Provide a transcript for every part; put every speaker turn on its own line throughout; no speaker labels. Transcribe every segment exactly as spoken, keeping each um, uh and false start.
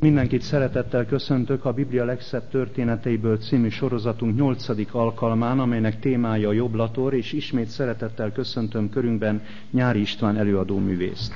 Mindenkit szeretettel köszöntök a Biblia legszebb történeteiből című sorozatunk nyolcadik alkalmán, amelynek témája a Jobblator, és ismét szeretettel köszöntöm körünkben Nyári István előadó művészt.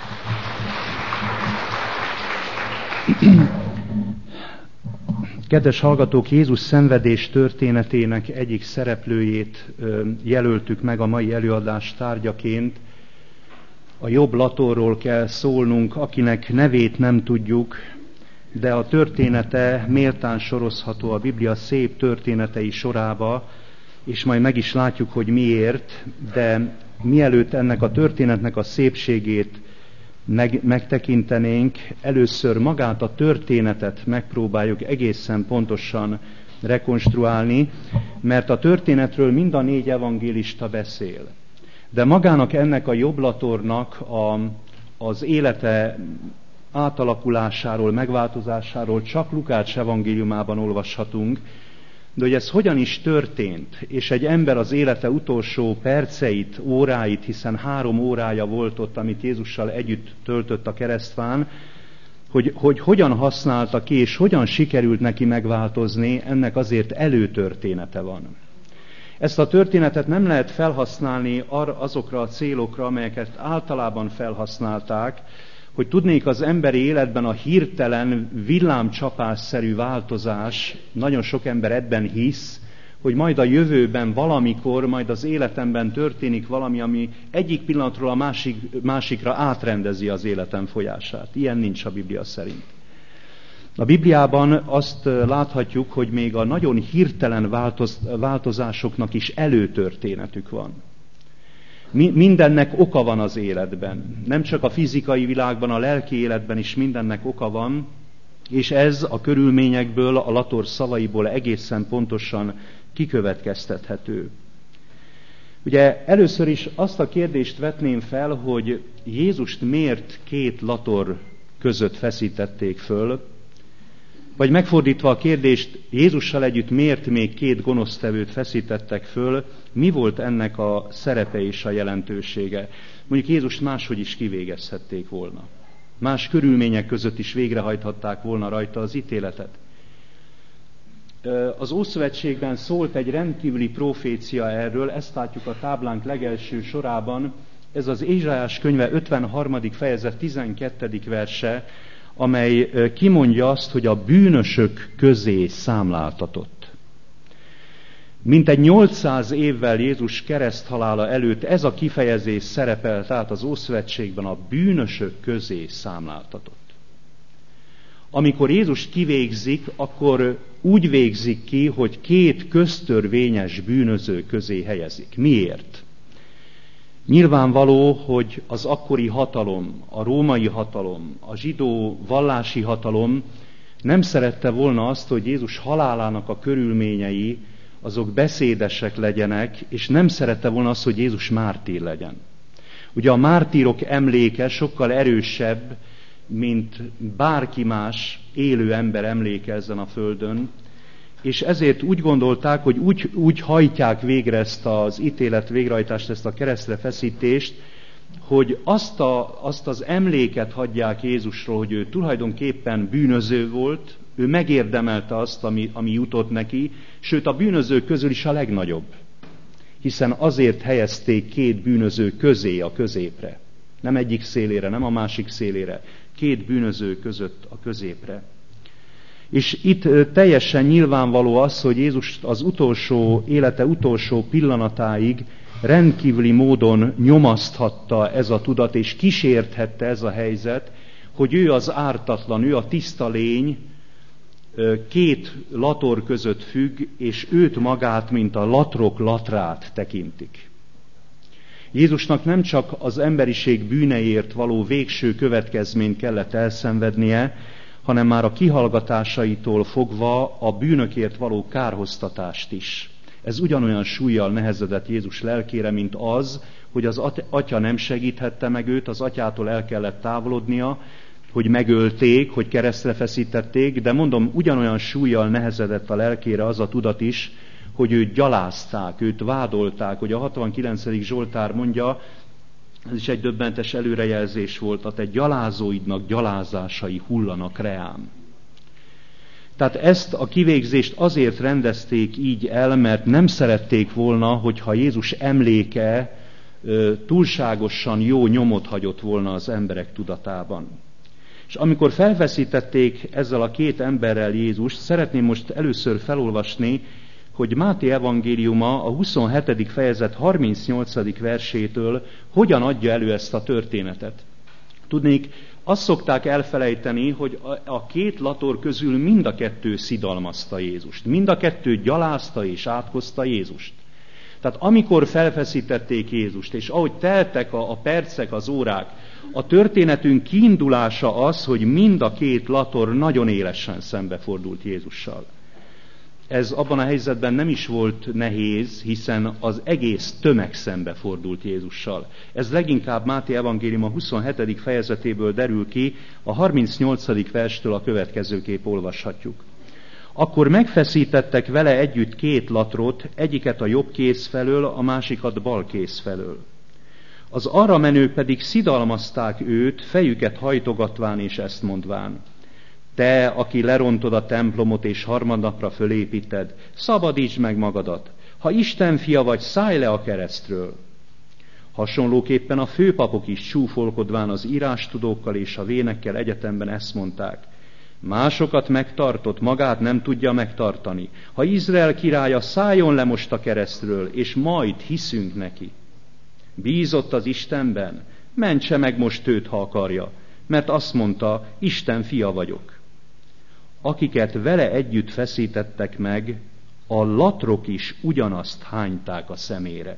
Kedves hallgatók, Jézus szenvedés történetének egyik szereplőjét jelöltük meg a mai előadás tárgyaként. A Jobblatorról kell szólnunk, akinek nevét nem tudjuk, de a története méltán sorozható a Biblia szép történetei sorába, és majd meg is látjuk, hogy miért, de mielőtt ennek a történetnek a szépségét meg, megtekintenénk, először magát a történetet megpróbáljuk egészen pontosan rekonstruálni, mert a történetről mind a négy evangélista beszél. De magának ennek a Jobblatornak a, az élete átalakulásáról, megváltozásáról csak Lukács evangéliumában olvashatunk, de hogy ez hogyan is történt, és egy ember az élete utolsó perceit, óráit, hiszen három órája volt ott, amit Jézussal együtt töltött a keresztfán, hogy, hogy hogyan használta ki, és hogyan sikerült neki megváltozni, ennek azért előtörténete van. Ezt a történetet nem lehet felhasználni azokra a célokra, amelyeket általában felhasználták, hogy tudnék az emberi életben a hirtelen villámcsapásszerű változás, nagyon sok ember ebben hisz, hogy majd a jövőben valamikor, majd az életemben történik valami, ami egyik pillanatról a másik, másikra átrendezi az életem folyását. Ilyen nincs a Biblia szerint. A Bibliában azt láthatjuk, hogy még a nagyon hirtelen változ, változásoknak is előtörténetük van. Mindennek oka van az életben. Nem csak a fizikai világban, a lelki életben is mindennek oka van, és ez a körülményekből, a Lator szavaiból egészen pontosan kikövetkeztethető. Ugye először is azt a kérdést vetném fel, hogy Jézust miért két Lator között feszítették föl, vagy megfordítva a kérdést, Jézussal együtt miért még két gonosztevőt feszítettek föl, mi volt ennek a szerepe és a jelentősége? Mondjuk Jézust máshogy is kivégezhették volna. Más körülmények között is végrehajthatták volna rajta az ítéletet. Az Ószövetségben szólt egy rendkívüli profécia erről, ezt látjuk a táblánk legelső sorában, ez az Ézsaiás könyve ötvenharmadik fejezet tizenkettedik verse, amely kimondja azt, hogy a bűnösök közé számláltatott. Mintegy nyolcszáz évvel Jézus kereszthalála előtt ez a kifejezés szerepel, tehát az Ószövetségben a bűnösök közé számláltatott. Amikor Jézus kivégzik, akkor úgy végzik ki, hogy két köztörvényes bűnöző közé helyezik. Miért? Nyilvánvaló, hogy az akkori hatalom, a római hatalom, a zsidó vallási hatalom nem szerette volna azt, hogy Jézus halálának a körülményei azok beszédesek legyenek, és nem szerette volna azt, hogy Jézus mártír legyen. Ugye a mártírok emléke sokkal erősebb, mint bárki más élő ember emléke ezen a földön, és ezért úgy gondolták, hogy úgy, úgy hajtják végre ezt az ítélet végrehajtást, ezt a keresztre feszítést, hogy azt, a, azt az emléket hagyják Jézusról, hogy ő tulajdonképpen bűnöző volt, ő megérdemelte azt, ami, ami jutott neki, sőt a bűnözők közül is a legnagyobb. Hiszen azért helyezték két bűnöző közé a középre. Nem egyik szélére, nem a másik szélére. Két bűnöző között a középre. És itt teljesen nyilvánvaló az, hogy Jézus az utolsó, élete utolsó pillanatáig rendkívüli módon nyomaszthatta ez a tudat, és kísérthette ez a helyzet, hogy ő az ártatlan, ő a tiszta lény, két lator között függ, és őt magát, mint a latrok latrát tekintik. Jézusnak nem csak az emberiség bűneiért való végső következményt kellett elszenvednie, hanem már a kihallgatásaitól fogva a bűnökért való kárhoztatást is. Ez ugyanolyan súllyal nehezedett Jézus lelkére, mint az, hogy az atya nem segíthette meg őt, az atyától el kellett távolodnia, hogy megölték, hogy keresztre feszítették, de mondom, ugyanolyan súllyal nehezedett a lelkére az a tudat is, hogy őt gyalázták, őt vádolták, hogy a hatvankilencedik Zsoltár mondja, ez is egy döbbentes előrejelzés volt, a te gyalázóidnak gyalázásai hullanak reám. Tehát ezt a kivégzést azért rendezték így el, mert nem szerették volna, hogyha Jézus emléke túlságosan jó nyomot hagyott volna az emberek tudatában. És amikor felfeszítették ezzel a két emberrel Jézust, szeretném most először felolvasni, hogy Máté evangéliuma a huszonhetedik fejezet harmincnyolcadik versétől hogyan adja elő ezt a történetet. Tudnék, azt szokták elfelejteni, hogy a két lator közül mind a kettő szidalmazta Jézust. Mind a kettő gyalázta és átkozta Jézust. Tehát amikor felfeszítették Jézust, és ahogy teltek a, a percek, az órák, a történetünk kiindulása az, hogy mind a két lator nagyon élesen szembefordult Jézussal. Ez abban a helyzetben nem is volt nehéz, hiszen az egész tömeg szembefordult Jézussal. Ez leginkább Máté evangélium a huszonhetedik fejezetéből derül ki, a harmincnyolcadik verstől a következőképp olvashatjuk. Akkor megfeszítettek vele együtt két latrot, egyiket a jobb kéz felől, a másikat bal kéz felől. Az arra menők pedig szidalmazták őt, fejüket hajtogatván és ezt mondván: te, aki lerontod a templomot és harmadnapra fölépíted, szabadítsd meg magadat. Ha Isten fia vagy, szállj le a keresztről. Hasonlóképpen a főpapok is csúfolkodván az írástudókkal és a vénekkel egyetemben ezt mondták: másokat megtartott, magát nem tudja megtartani. Ha Izrael királya, szálljon le most a keresztről, és majd hiszünk neki. Bízott az Istenben, mentse meg most őt, ha akarja, mert azt mondta, Isten fia vagyok. Akiket vele együtt feszítettek meg, a latrok is ugyanazt hányták a szemére.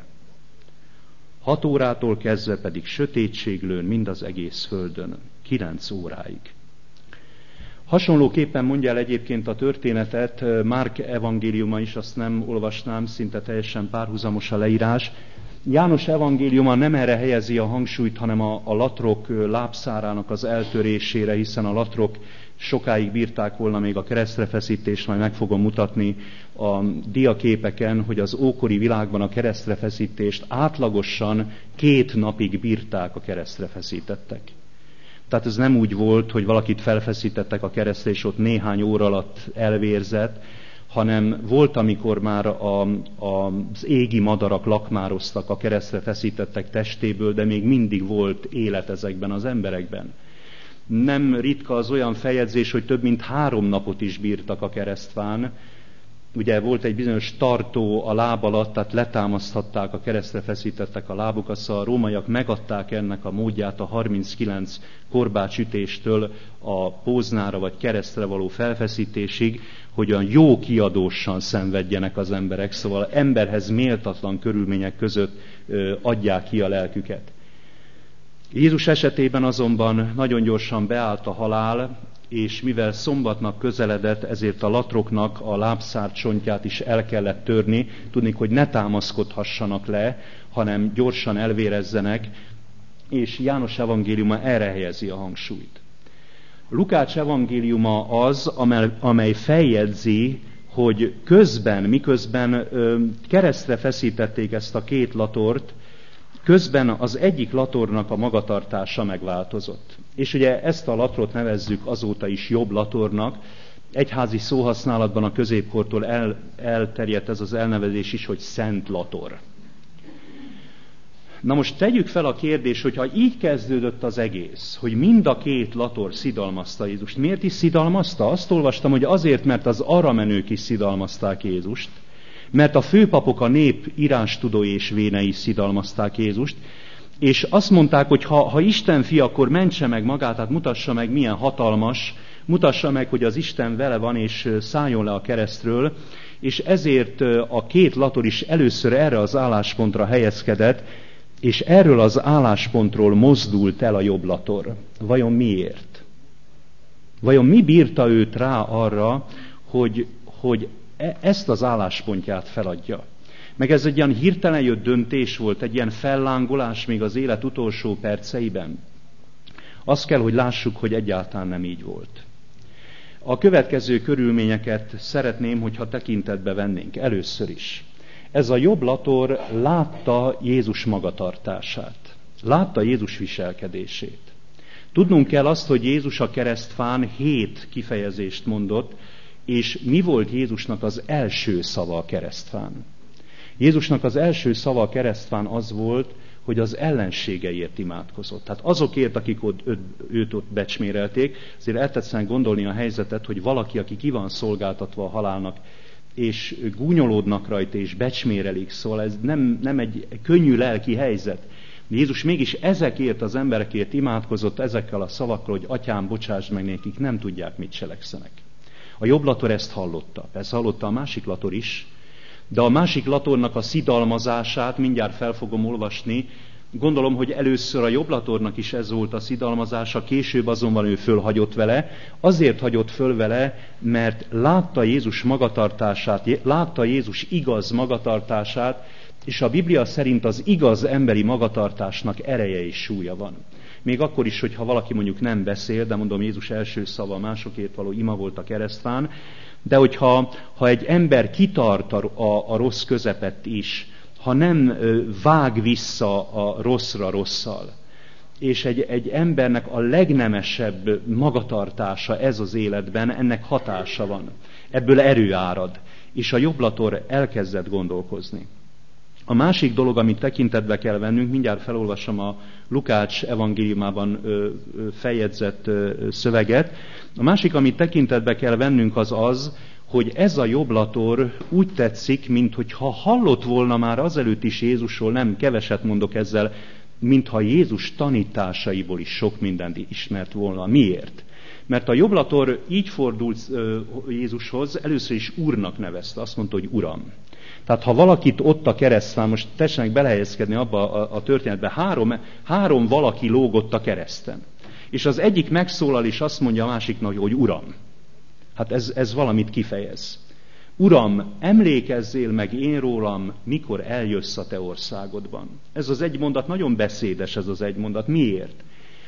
Hat órától kezdve pedig sötétség lőn mind az egész földön, kilenc óráig. Hasonlóképpen mondja el egyébként a történetet Márk evangéliuma is, azt nem olvasnám, szinte teljesen párhuzamos a leírás. János evangéliuma nem erre helyezi a hangsúlyt, hanem a, a latrok lábszárának az eltörésére, hiszen a latrok sokáig bírták volna még a keresztrefeszítést, majd meg fogom mutatni a diaképeken, hogy az ókori világban a keresztrefeszítést átlagosan két napig bírták a keresztrefeszítettek. Tehát ez nem úgy volt, hogy valakit felfeszítettek a keresztre, és ott néhány óra alatt elvérzett, hanem volt, amikor már a, a, az égi madarak lakmároztak a keresztre feszítettek testéből, de még mindig volt élet ezekben az emberekben. Nem ritka az olyan feljegyzés, hogy több mint három napot is bírtak a keresztván. Ugye volt egy bizonyos tartó a láb alatt, tehát letámaszthatták a keresztre feszítettek a lábukat, szóval a rómaiak megadták ennek a módját a harminckilenc korbácsütéstől a póznára vagy keresztre való felfeszítésig, hogy olyan jó kiadósan szenvedjenek az emberek, szóval emberhez méltatlan körülmények között adják ki a lelküket. Jézus esetében azonban nagyon gyorsan beállt a halál, és mivel szombatnap közeledett, ezért a latroknak a lábszár csontját is el kellett törni, tudni, hogy ne támaszkodhassanak le, hanem gyorsan elvérezzenek, és János evangéliuma erre helyezi a hangsúlyt. Lukács evangéliuma az, amely, amely feljegyzi, hogy közben, miközben ö, keresztre feszítették ezt a két latort, közben az egyik latornak a magatartása megváltozott. És ugye ezt a latrot nevezzük azóta is jobb latornak. Egyházi szóhasználatban a középkortól el, elterjedt ez az elnevezés is, hogy szent lator. Na most tegyük fel a kérdést, hogyha így kezdődött az egész, hogy mind a két lator szidalmazta Jézust. Miért is szidalmazta? Azt olvastam, hogy azért, mert az aramenők is szidalmazták Jézust, mert a főpapok, a nép írástudói és vénei szidalmazták Jézust, és azt mondták, hogy ha, ha Isten fia, akkor mentse meg magát, tehát mutassa meg, milyen hatalmas, mutassa meg, hogy az Isten vele van, és szálljon le a keresztről, és ezért a két lator is először erre az álláspontra helyezkedett, és erről az álláspontról mozdult el a jobb lator. Vajon miért? Vajon mi bírta őt rá arra, hogy, hogy ezt az álláspontját feladja? Meg ez egy ilyen hirtelen jött döntés volt, egy ilyen fellángolás még az élet utolsó perceiben. Azt kell, hogy lássuk, hogy egyáltalán nem így volt. A következő körülményeket szeretném, hogyha tekintetbe vennénk először is. Ez a jobb lator látta Jézus magatartását. Látta Jézus viselkedését. Tudnunk kell azt, hogy Jézus a keresztfán hét kifejezést mondott, És mi volt Jézusnak az első szava a keresztfán? Jézusnak az első szava a keresztfán az volt, hogy az ellenségeiért imádkozott. Tehát azokért, akik ott, őt, őt ott becsmérelték, azért eltetszen gondolni a helyzetet, hogy valaki, aki ki van szolgáltatva a halálnak, és gúnyolódnak rajta, és becsmérelik, szóval ez nem, nem egy könnyű lelki helyzet. Jézus mégis ezekért az emberekért imádkozott ezekkel a szavakkal, hogy atyám, bocsásd meg nekik, nem tudják, mit cselekszenek. A jobb lator ezt hallotta. Persze hallotta a másik lator is, de a másik latornak a szidalmazását mindjárt fel fogom olvasni. Gondolom, hogy először a jobb latornak is ez volt a szidalmazása, később azonban ő fölhagyott vele. Azért hagyott föl vele, mert látta Jézus magatartását, látta Jézus igaz magatartását, és a Biblia szerint az igaz emberi magatartásnak ereje és súlya van. Még akkor is, hogyha valaki mondjuk nem beszél, de mondom, Jézus első szava másokért való ima volt a keresztfán, de hogyha ha egy ember kitart a, a, a rossz közepett is, ha nem vág vissza a rosszra rosszal, és egy, egy embernek a legnemesebb magatartása ez az életben, ennek hatása van. Ebből erő árad, és a jobb lator elkezdett gondolkozni. A másik dolog, amit tekintetbe kell vennünk, mindjárt felolvasom a Lukács evangéliumában feljegyzett szöveget. A másik, amit tekintetbe kell vennünk, az az, hogy ez a jobb lator úgy tetszik, minthogyha hallott volna már azelőtt is Jézusról, nem keveset mondok ezzel, mintha Jézus tanításaiból is sok mindent ismert volna. Miért? Mert a jobb lator így fordult Jézushoz, először is Úrnak nevezte, azt mondta, hogy Uram. Tehát ha valakit ott a keresztfán, most tessenek belehelyezkedni abba a, a történetbe, három, három valaki lógott a kereszten. És az egyik megszólal, és azt mondja a másiknak, hogy Uram. Hát ez, ez valamit kifejez. Uram, emlékezzél meg én rólam, mikor eljössz a te országodban. Ez az egy mondat, nagyon beszédes ez az egy mondat. Miért?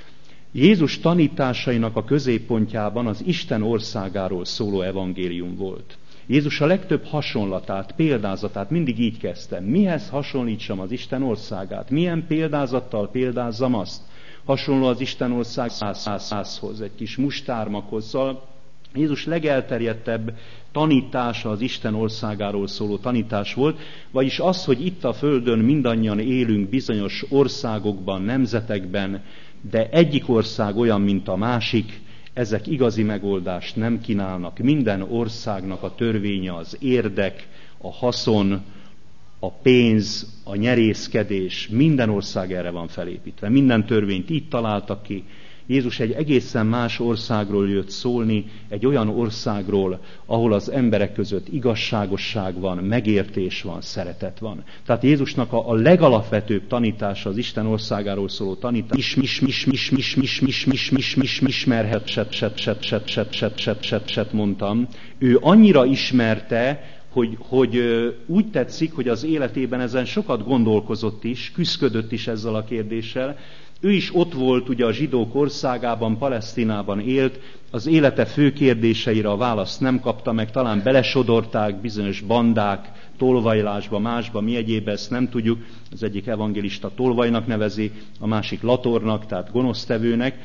Jézus tanításainak a középpontjában az Isten országáról szóló evangélium volt. Jézus a legtöbb hasonlatát, példázatát mindig így kezdte. Mihez hasonlítsam az Isten országát? Milyen példázattal példázzam azt? Hasonló az Isten ország százhoz, egy kis mustármakhoz. Szóval Jézus legelterjedtebb tanítása az Isten országáról szóló tanítás volt, vagyis az, hogy itt a Földön mindannyian élünk bizonyos országokban, nemzetekben, de egyik ország olyan, mint a másik, ezek igazi megoldást nem kínálnak. Minden országnak a törvénye az érdek, a haszon, a pénz, a nyerészkedés, minden ország erre van felépítve. Minden törvényt így találtak ki. Jézus egy egészen más országról jött szólni, egy olyan országról, ahol az emberek között igazságosság van, megértés van, szeretet van. Tehát Jézusnak a, a legalapvetőbb tanítása az Isten országáról szóló tanítás, is, is, is, is, is, is, is, is, is, is, ismerhet, set, set, set, set, set, set, set, set, set, mondtam. Ő annyira ismerte, hogy, hogy úgy tetszik, hogy az életében ezen sokat gondolkozott is, küszködött is ezzel a kérdéssel. Ő is ott volt ugye a zsidók országában, Palesztinában élt, az élete fő kérdéseire a választ nem kapta meg, talán belesodorták bizonyos bandák, tolvajlásba, másba, mi egyéb, ezt nem tudjuk. Az egyik evangélista tolvajnak nevezi, a másik latornak, tehát gonosztevőnek.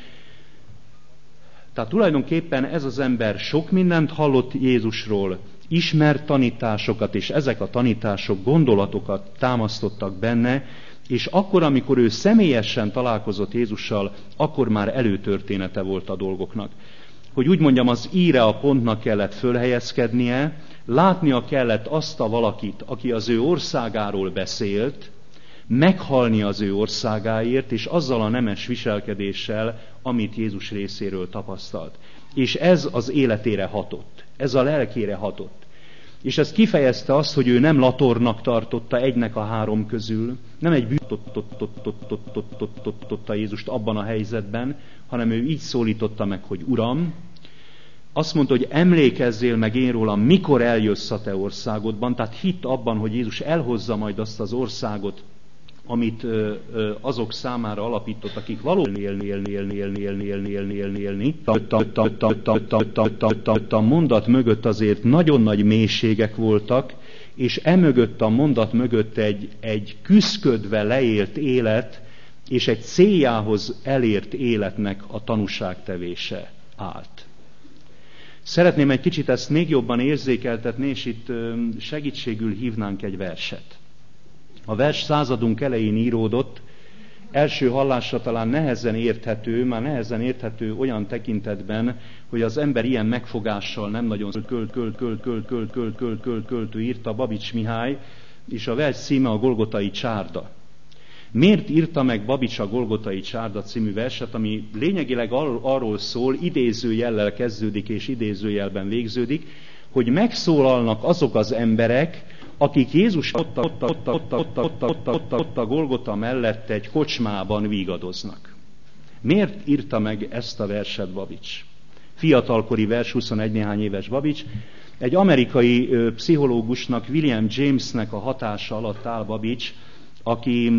Tehát tulajdonképpen ez az ember sok mindent hallott Jézusról, ismert tanításokat, és ezek a tanítások gondolatokat támasztottak benne, és akkor, amikor ő személyesen találkozott Jézussal, akkor már előtörténete volt a dolgoknak. Hogy úgy mondjam, az íre a pontnak kellett fölhelyezkednie, látnia kellett azt a valakit, aki az ő országáról beszélt, meghalni az ő országáért, és azzal a nemes viselkedéssel, amit Jézus részéről tapasztalt. És ez az életére hatott, ez a lelkére hatott. És ez kifejezte azt, hogy ő nem latornak tartotta egynek a három közül, nem egy bűntotta Jézust abban a helyzetben, hanem ő így szólította meg, hogy Uram, azt mondta, hogy emlékezzél meg én rólam, mikor eljössz a te országodban, tehát hitt abban, hogy Jézus elhozza majd azt az országot, amit ö, ö, azok számára alapított, akik valóban élni, élni, élni, élni, élni, élni, élni, élni, élni. A mondat mögött azért nagyon nagy mélységek voltak, és emögött a mondat mögött egy, egy küszködve leélt élet, és egy céljához elért életnek a tanúságtevése állt. Szeretném egy kicsit ezt még jobban érzékeltetni, és itt segítségül hívnánk egy verset. A vers századunk elején íródott, első hallásra talán nehezen érthető, már nehezen érthető olyan tekintetben, hogy az ember ilyen megfogással nem nagyon költ, költ, költ, költ, költ, költ, költ, költ, költ, költ, írta Babics Mihály, és a vers címe a Golgotai csárda. Miért írta meg Babics a Golgotai csárda című verset, ami lényegileg arról szól, idézőjellel kezdődik és idézőjelben végződik, hogy megszólalnak azok az emberek, akik Jézus ott, ott, ott, ott, ott, ott, ott, ott, ott a Golgota mellett egy kocsmában vígadoznak. Miért írta meg ezt a verset Babics? Fiatalkori vers, huszonegy néhány éves Babics. Egy amerikai ö, pszichológusnak, William Jamesnek a hatása alatt áll Babics, aki,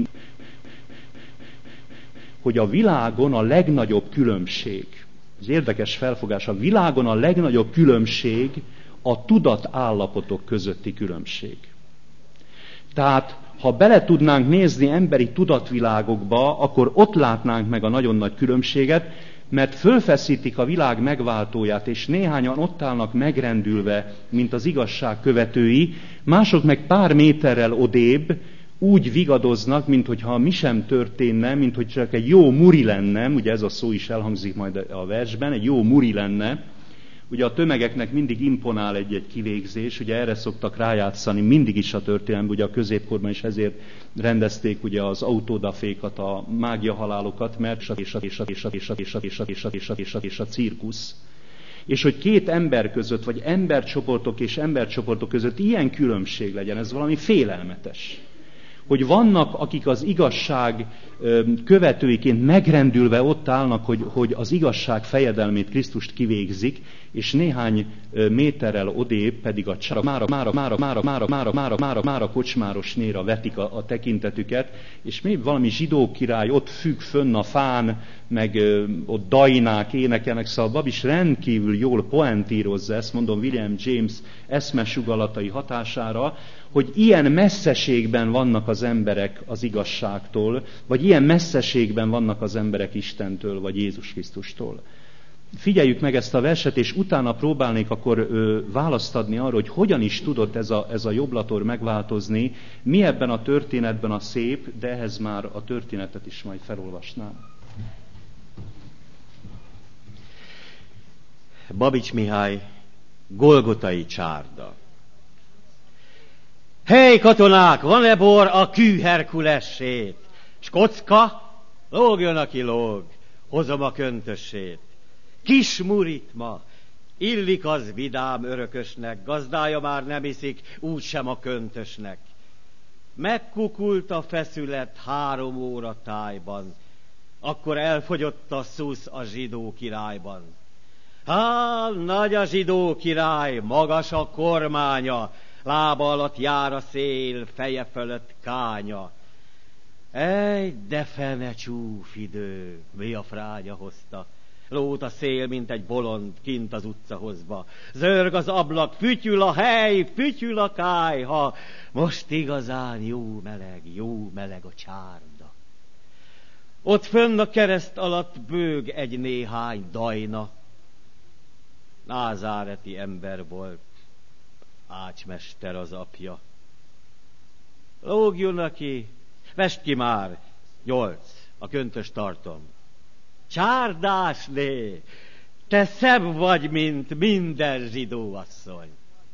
hogy a világon a legnagyobb különbség, az érdekes felfogás, a világon a legnagyobb különbség a tudatállapotok közötti különbség. Tehát, ha bele tudnánk nézni emberi tudatvilágokba, akkor ott látnánk meg a nagyon nagy különbséget, mert fölfeszítik a világ megváltóját, és néhányan ott állnak megrendülve, mint az igazság követői, mások meg pár méterrel odébb úgy vigadoznak, minthogyha mi sem történne, minthogy csak egy jó muri lenne, ugye ez a szó is elhangzik majd a versben, egy jó muri lenne. Ugye a tömegeknek mindig imponál egy-egy kivégzés, ugye erre szoktak rájátszani mindig is a történelemben, ugye a középkorban is ezért rendezték ugye az autódafékat, a mágiahalálokat, mert és a, és a, és a, és a, és a, és a, és a, és a, és a, és a, és a cirkusz. És hogy két ember között, vagy embercsoportok és embercsoportok között ilyen különbség legyen, ez valami félelmetes. Hogy vannak, akik az igazság követőiként megrendülve ott állnak, hogy, hogy az igazság fejedelmét Krisztust kivégzik, és néhány méterrel odébb pedig a csára, mára, mára, mára, mára, mára, mára, mára, mára, mára kocsmárosnéra vetik a, a tekintetüket, és még valami zsidó király ott függ fönn a fán, meg ö, ott dajnák énekelnek, szóval Babics rendkívül jól poentírozza, ezt mondom William James eszmesugalatai hatására, hogy ilyen messzeségben vannak az emberek az igazságtól, vagy ilyen messzeségben vannak az emberek Istentől, vagy Jézus Krisztustól. Figyeljük meg ezt a verset, és utána próbálnék akkor ö, választ adni arra, hogy hogyan is tudott ez a, ez a jobblator megváltozni, mi ebben a történetben a szép, de ehhez már a történetet is majd felolvasnám.
Babics Mihály, Golgotai csárda. Hey, katonák, van-e bor a kű Herkulessét? S kocka? Lógjon, aki lóg, hozom a köntössét. Kis murit ma, illik az vidám örökösnek, gazdája már nem iszik, úgysem a köntösnek. Megkukult a feszület három óra tájban, akkor elfogyott a szusz a zsidó királyban. Há, nagy a zsidó király, magas a kormánya, lába alatt jár a szél, feje fölött kánya. Ej, de fene csúf idő, mi a fránya hozta. Lót a szél, mint egy bolond, kint az utcahozba. Zörg az ablak, fütyül a hely, fütyül a kályha. Most igazán jó meleg, jó meleg a csárda. Ott fönn a kereszt alatt bőg egy néhány dajna. Názáreti ember volt, ácsmester az apja. Lógjon aki, vesd ki már, nyolc, a köntös tartom. Csárdásné, te szebb vagy, mint minden zsidó asszony.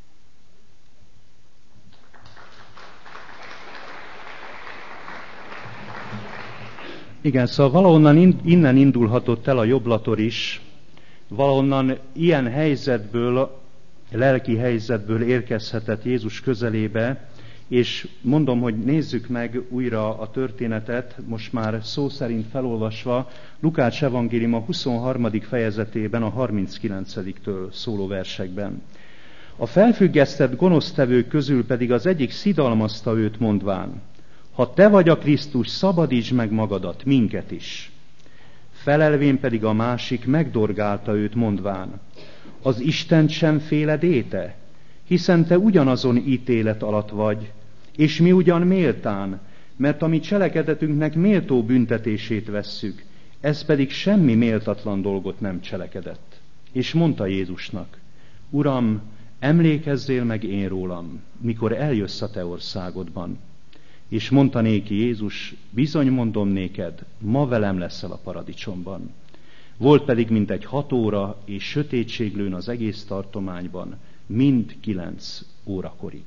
Igen, szóval valahonnan innen indulhatott el a jobblator is, valahonnan ilyen helyzetből, lelki helyzetből érkezhetett Jézus közelébe, és mondom, hogy nézzük meg újra a történetet, most már szó szerint felolvasva, Lukács evangéliuma huszonharmadik fejezetében, a harminckilencediktől szóló versekben. A felfüggesztett gonosztevők közül pedig az egyik szidalmazta őt mondván, ha te vagy a Krisztus, szabadítsd meg magadat, minket is. Felelvén pedig a másik megdorgálta őt mondván, az Istent sem féled éte, hiszen te ugyanazon ítélet alatt vagy, és mi ugyan méltán, mert a mi cselekedetünknek méltó büntetését vesszük, ez pedig semmi méltatlan dolgot nem cselekedett. És mondta Jézusnak, Uram, emlékezzél meg én rólam, mikor eljössz a te országodban. És mondta néki Jézus, bizony mondom néked, ma velem leszel a paradicsomban. Volt pedig mintegy hat óra, és sötétség lőn az egész tartományban, mind kilenc órakorig.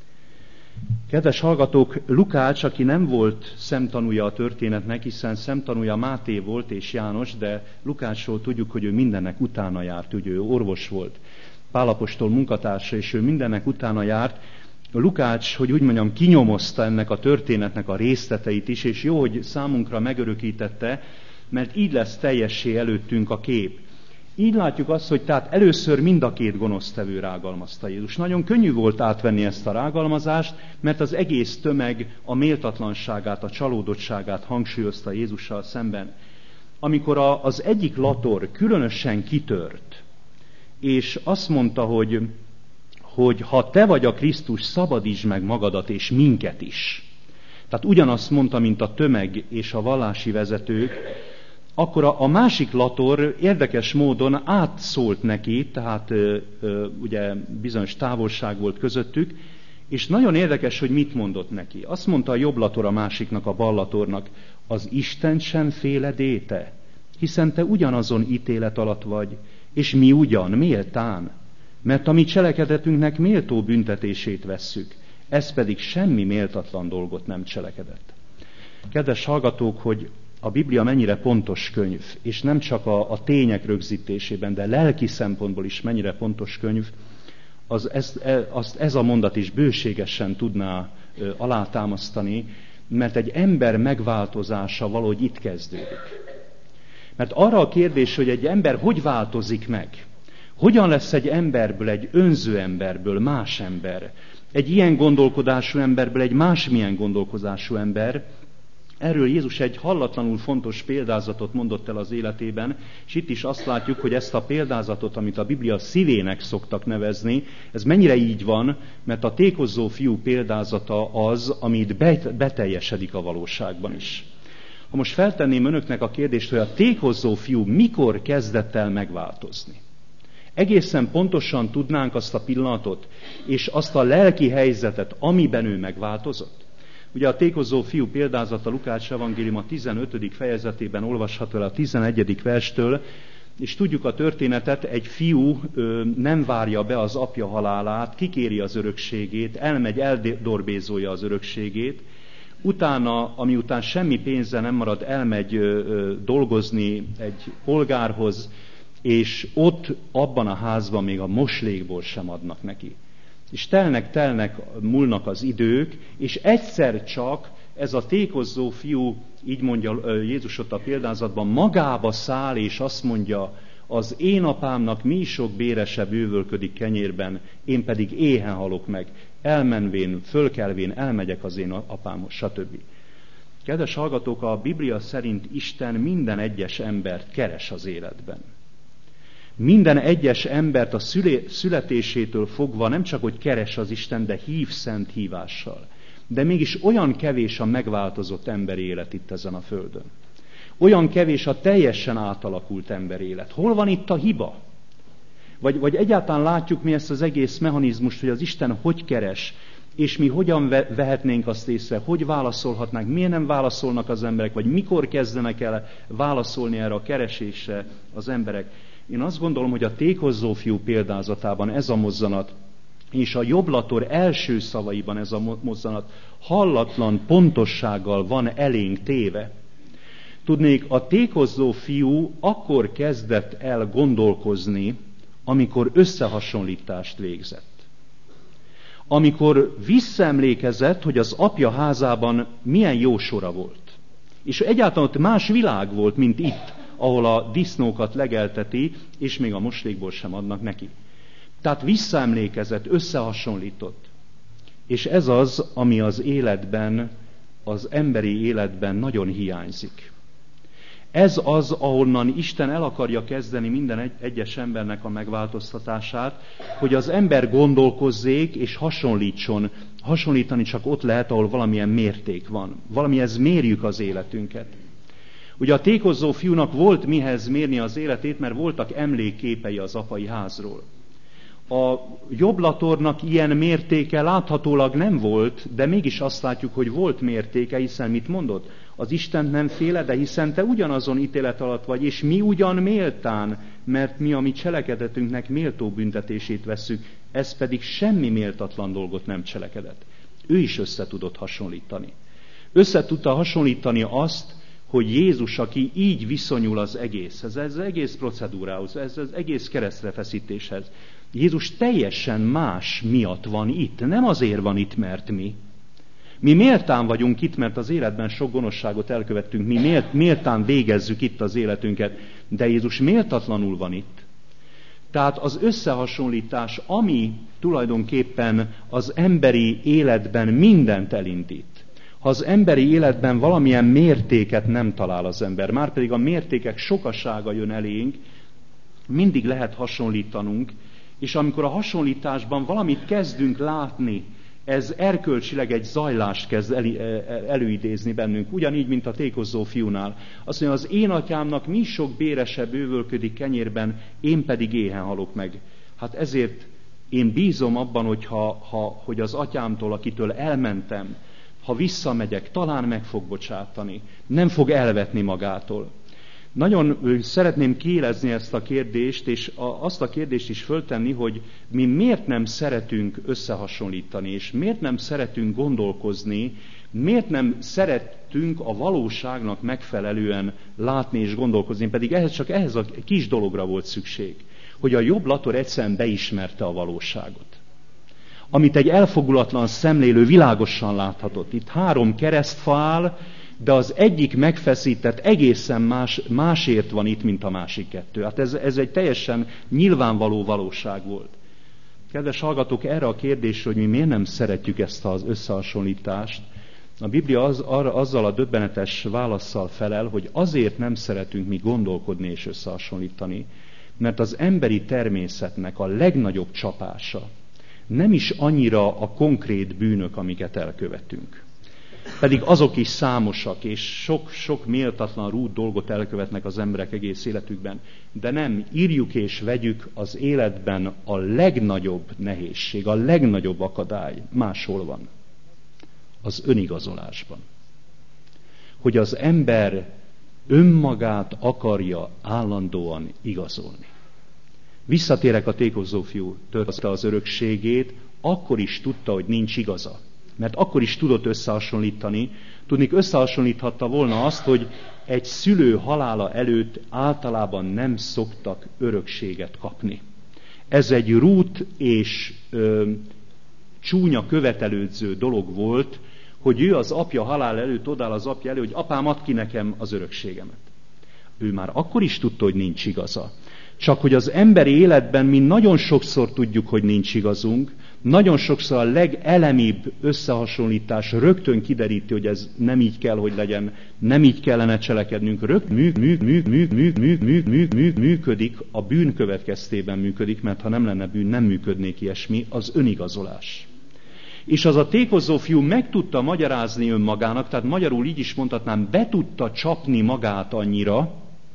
Kedves hallgatók, Lukács, aki nem volt szemtanúja a történetnek, hiszen szemtanúja Máté volt és János, de Lukácsról tudjuk, hogy ő mindennek utána járt, ugye ő orvos volt, Pál apostol munkatársa, és ő mindennek utána járt. Lukács, hogy úgy mondjam, kinyomozta ennek a történetnek a részleteit is, és jó, hogy számunkra megörökítette, mert így lesz teljessé előttünk a kép. Így látjuk azt, hogy tehát először mind a két gonosztevő rágalmazta Jézus. Nagyon könnyű volt átvenni ezt a rágalmazást, mert az egész tömeg a méltatlanságát, a csalódottságát hangsúlyozta Jézussal szemben. Amikor a, az egyik lator különösen kitört, és azt mondta, hogy, hogy ha te vagy a Krisztus, szabadítsd meg magadat és minket is. Tehát ugyanazt mondta, mint a tömeg és a vallási vezetők, akkor a, a másik lator érdekes módon átszólt neki, tehát ö, ö, ugye bizonyos távolság volt közöttük, és nagyon érdekes, hogy mit mondott neki. Azt mondta a jobb lator a másiknak, a bal latornak, az Isten sem féledéte, hiszen te ugyanazon ítélet alatt vagy, és mi ugyan, méltán, mert a mi cselekedetünknek méltó büntetését vesszük, ez pedig semmi méltatlan dolgot nem cselekedett. Kedves hallgatók, hogy a Biblia mennyire pontos könyv, és nem csak a, a tények rögzítésében, de lelki szempontból is mennyire pontos könyv, az ezt, azt ez a mondat is bőségesen tudná ö, alátámasztani, mert egy ember megváltozása valahogy itt kezdődik. Mert arra a kérdés, hogy egy ember hogy változik meg, hogyan lesz egy emberből, egy önző emberből más ember, egy ilyen gondolkodású emberből egy másmilyen gondolkozású ember, erről Jézus egy hallatlanul fontos példázatot mondott el az életében, és itt is azt látjuk, hogy ezt a példázatot, amit a Biblia szívének szoktak nevezni, ez mennyire így van, mert a tékozó fiú példázata az, amit beteljesedik a valóságban is. Ha most feltenném önöknek a kérdést, hogy a tékozó fiú mikor kezdett el megváltozni? Egészen pontosan tudnánk azt a pillanatot, és azt a lelki helyzetet, amiben ő megváltozott? Ugye a tékozó fiú példázata Lukács evangélium a tizenötödik fejezetében olvasható el a tizenegyedik verstől, és tudjuk a történetet, egy fiú ö, nem várja be az apja halálát, kikéri az örökségét, elmegy, eldorbézolja az örökségét, utána, ami után semmi pénze nem marad, elmegy ö, ö, dolgozni egy polgárhoz, és ott, abban a házban még a moslékból sem adnak neki. És telnek, telnek, múlnak az idők, és egyszer csak ez a tékozó fiú, így mondja Jézus ott a példázatban, magába száll, és azt mondja, az én apámnak mi sok bérese bővölködik kenyérben, én pedig éhen halok meg, elmenvén, fölkelvén, elmegyek az én apámhoz, stb. Kedves hallgatók, a Biblia szerint Isten minden egyes embert keres az életben. Minden egyes embert a születésétől fogva nem csak, hogy keres az Isten, de hív szent hívással. De mégis olyan kevés a megváltozott emberi élet itt ezen a földön. Olyan kevés a teljesen átalakult emberi élet. Hol van itt a hiba? Vagy, vagy egyáltalán látjuk mi ezt az egész mechanizmust, hogy az Isten hogy keres, és mi hogyan vehetnénk azt észre, hogy válaszolhatnánk, miért nem válaszolnak az emberek, vagy mikor kezdenek el válaszolni erre a keresésre az emberek. Én azt gondolom, hogy a tékozó fiú példázatában ez a mozzanat, és a jobblator első szavaiban ez a mozzanat hallatlan pontossággal van elénk téve. Tudnék, a tékozó fiú akkor kezdett el gondolkozni, amikor összehasonlítást végzett. Amikor visszaemlékezett, hogy az apja házában milyen jó sora volt. És egyáltalán ott más világ volt, mint itt, ahol a disznókat legelteti, és még a moslékból sem adnak neki. Tehát visszaemlékezett, összehasonlított. És ez az, ami az életben, az emberi életben nagyon hiányzik. Ez az, ahonnan Isten el akarja kezdeni minden egy, egyes embernek a megváltoztatását, hogy az ember gondolkozzék és hasonlítson. Hasonlítani csak ott lehet, ahol valamilyen mérték van. Valamihez mérjük az életünket. Ugye a tékozó fiúnak volt mihez mérni az életét, mert voltak emlékképei az apai házról. A jobblatornak ilyen mértéke láthatólag nem volt, de mégis azt látjuk, hogy volt mértéke, hiszen mit mondott? Az Istent nem féled, de hiszen te ugyanazon ítélet alatt vagy, és mi ugyan méltán, mert mi a mi cselekedetünknek méltó büntetését vesszük, ez pedig semmi méltatlan dolgot nem cselekedett. Ő is össze tudott hasonlítani. Össze tudta hasonlítani azt, hogy Jézus, aki így viszonyul az egészhez, ez az egész procedúrához, ez az egész keresztrefeszítéshez. Jézus teljesen más miatt van itt. Nem azért van itt, mert mi. Mi méltán vagyunk itt, mert az életben sok gonoszságot elkövettünk. Mi méltán végezzük itt az életünket. De Jézus méltatlanul van itt. Tehát az összehasonlítás, ami tulajdonképpen az emberi életben mindent elindít. Ha az emberi életben valamilyen mértéket nem talál az ember, márpedig a mértékek sokasága jön elénk, mindig lehet hasonlítanunk, és amikor a hasonlításban valamit kezdünk látni, ez erkölcsileg egy zajlást kezd el, előidézni bennünk, ugyanígy, mint a tékozó fiúnál. Azt mondja, az én atyámnak mi sok bérese bővölködik kenyérben, én pedig éhen halok meg. Hát ezért én bízom abban, hogy, ha, ha, hogy az atyámtól, akitől elmentem, ha visszamegyek, talán meg fog bocsátani, nem fog elvetni magától. Nagyon szeretném kiélezni ezt a kérdést, és azt a kérdést is föltenni, hogy mi miért nem szeretünk összehasonlítani, és miért nem szeretünk gondolkozni, miért nem szeretünk a valóságnak megfelelően látni és gondolkozni, pedig ehhez csak ehhez a kis dologra volt szükség, hogy a jobb lator egyszerűen beismerte a valóságot. Amit egy elfogulatlan szemlélő világosan láthatott. Itt három keresztfa áll, de az egyik megfeszített egészen más, másért van itt, mint a másik kettő. Hát ez, ez egy teljesen nyilvánvaló valóság volt. Kedves hallgatók, erre a kérdésre, hogy mi miért nem szeretjük ezt az összehasonlítást, a Biblia az, arra, azzal a döbbenetes válasszal felel, hogy azért nem szeretünk mi gondolkodni és összehasonlítani, mert az emberi természetnek a legnagyobb csapása nem is annyira a konkrét bűnök, amiket elkövetünk. Pedig azok is számosak, és sok-sok méltatlan rút dolgot elkövetnek az emberek egész életükben. De nem, írjuk és vegyük, az életben a legnagyobb nehézség, a legnagyobb akadály máshol van. Az önigazolásban. Hogy az ember önmagát akarja állandóan igazolni. Visszatérek a tékozó fiú, törte az örökségét, akkor is tudta, hogy nincs igaza. Mert akkor is tudott összehasonlítani. Tudnik, összehasonlíthatta volna azt, hogy egy szülő halála előtt általában nem szoktak örökséget kapni. Ez egy rút és ö, csúnya követelődző dolog volt, hogy ő az apja halál előtt odáll az apja elő, hogy apám, add ki nekem az örökségemet. Ő már akkor is tudta, hogy nincs igaza. Csak hogy az emberi életben mi nagyon sokszor tudjuk, hogy nincs igazunk, nagyon sokszor a legelemibb összehasonlítás rögtön kideríti, hogy ez nem így kell, hogy legyen, nem így kellene cselekednünk. Rögtön mű, mű, mű, mű, mű, mű, mű, mű, mű, működik, a bűn következtében működik, mert ha nem lenne bűn, nem működnék ilyesmi, az önigazolás. És az a tékozó fiú meg tudta magyarázni önmagának, tehát magyarul így is mondhatnám, be tudta csapni magát annyira,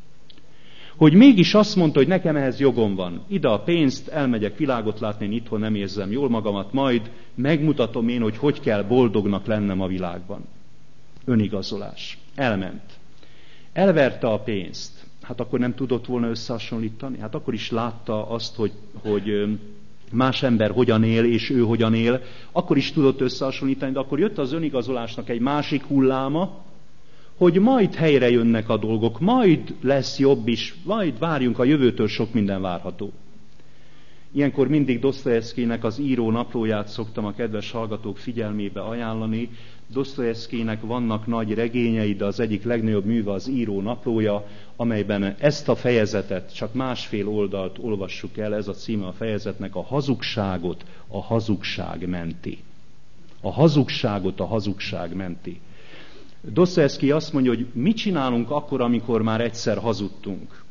hogy mégis azt mondta, hogy nekem ehhez jogom van. Ide a pénzt, elmegyek világot látni, én itthon nem érzem jól magamat, majd megmutatom én, hogy hogy kell boldognak lennem a világban. Önigazolás. Elment. Elverte a pénzt. Hát akkor nem tudott volna összehasonlítani? Hát akkor is látta azt, hogy, hogy más ember hogyan él, és ő hogyan él. Akkor is tudott összehasonlítani, de akkor jött az önigazolásnak egy másik hulláma, hogy majd helyre jönnek a dolgok, majd lesz jobb is, majd várjunk, a jövőtől sok minden várható. Ilyenkor mindig Dosztojevszkinek az író naplóját szoktam a kedves hallgatók figyelmébe ajánlani. Dosztojevszkinek vannak nagy regényei, de az egyik legnagyobb műve az író naplója, amelyben ezt a fejezetet, csak másfél oldalt olvassuk el, ez a címe a fejezetnek, a hazugságot a hazugság menti. A hazugságot a hazugság menti. Dosztojevszki azt mondja, hogy mit csinálunk akkor, amikor már egyszer hazudtunk.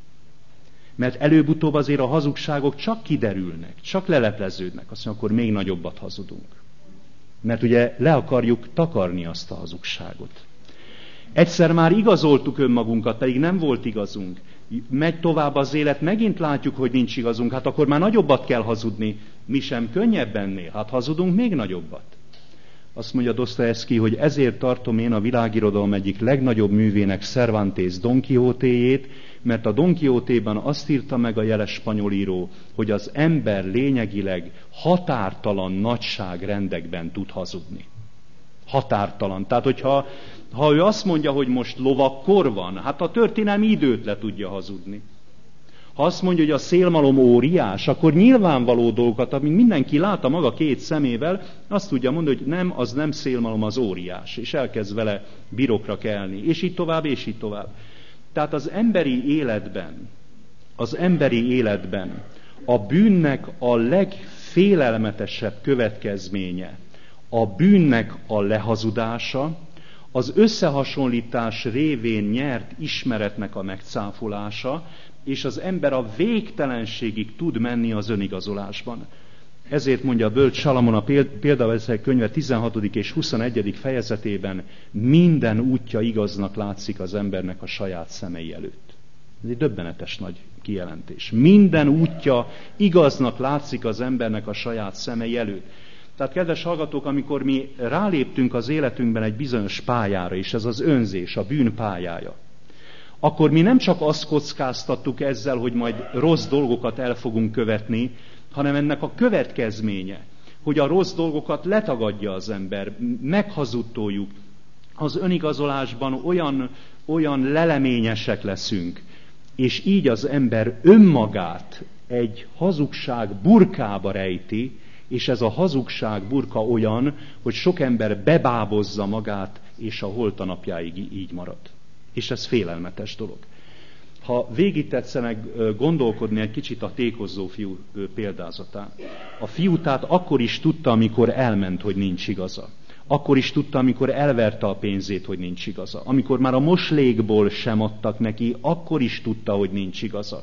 Mert előbb-utóbb azért a hazugságok csak kiderülnek, csak lelepleződnek. Azt mondja, akkor még nagyobbat hazudunk. Mert ugye le akarjuk takarni azt a hazugságot. Egyszer már igazoltuk önmagunkat, pedig nem volt igazunk. megy tovább az élet, megint látjuk, hogy nincs igazunk, hát akkor már nagyobbat kell hazudni. Mi sem könnyebb ennél, hát hazudunk még nagyobbat. Azt mondja Dostoyevsky, hogy ezért tartom én a világirodalom egyik legnagyobb művének Cervantes Don Quixotéjét, mert a Don Quixotéban azt írta meg a jeles spanyol író, hogy az ember lényegileg határtalan nagyságrendekben tud hazudni. Határtalan. Tehát, hogyha ha ő azt mondja, hogy most lovakkor van, hát a történelmi időt le tudja hazudni. Ha azt mondja, hogy a szélmalom óriás, akkor nyilvánvaló dolgokat, amit mindenki lát a maga két szemével, azt tudja mondani, hogy nem, az nem szélmalom, az óriás. És elkezd vele birokra kelni. És így tovább, és így tovább. Tehát az emberi életben, az emberi életben a bűnnek a legfélelmetesebb következménye, a bűnnek a lehazudása, az összehasonlítás révén nyert ismeretnek a megcáfolása, és az ember a végtelenségig tud menni az önigazolásban. Ezért mondja a bölcs Salamon a Példavezeték könyve tizenhatodik és huszonegyedik fejezetében, minden útja igaznak látszik az embernek a saját szemei előtt. Ez egy döbbenetes nagy kijelentés. Minden útja igaznak látszik az embernek a saját szemei előtt. Tehát, kedves hallgatók, amikor mi ráléptünk az életünkben egy bizonyos pályára, és ez az önzés, a bűn pályája, akkor mi nem csak azt kockáztattuk ezzel, hogy majd rossz dolgokat el fogunk követni, hanem ennek a következménye, hogy a rossz dolgokat letagadja az ember, meghazudtoljuk. Az önigazolásban olyan, olyan leleményesek leszünk, és így az ember önmagát egy hazugság burkába rejti, és ez a hazugság burka olyan, hogy sok ember bebábozza magát, és a holtanapjáig így marad. És ez félelmetes dolog. Ha végig tetszenek gondolkodni egy kicsit a tékozó fiú példázatán. A fiú tehát akkor is tudta, amikor elment, hogy nincs igaza. Akkor is tudta, amikor elverte a pénzét, hogy nincs igaza. Amikor már a moslékból sem adtak neki, akkor is tudta, hogy nincs igaza.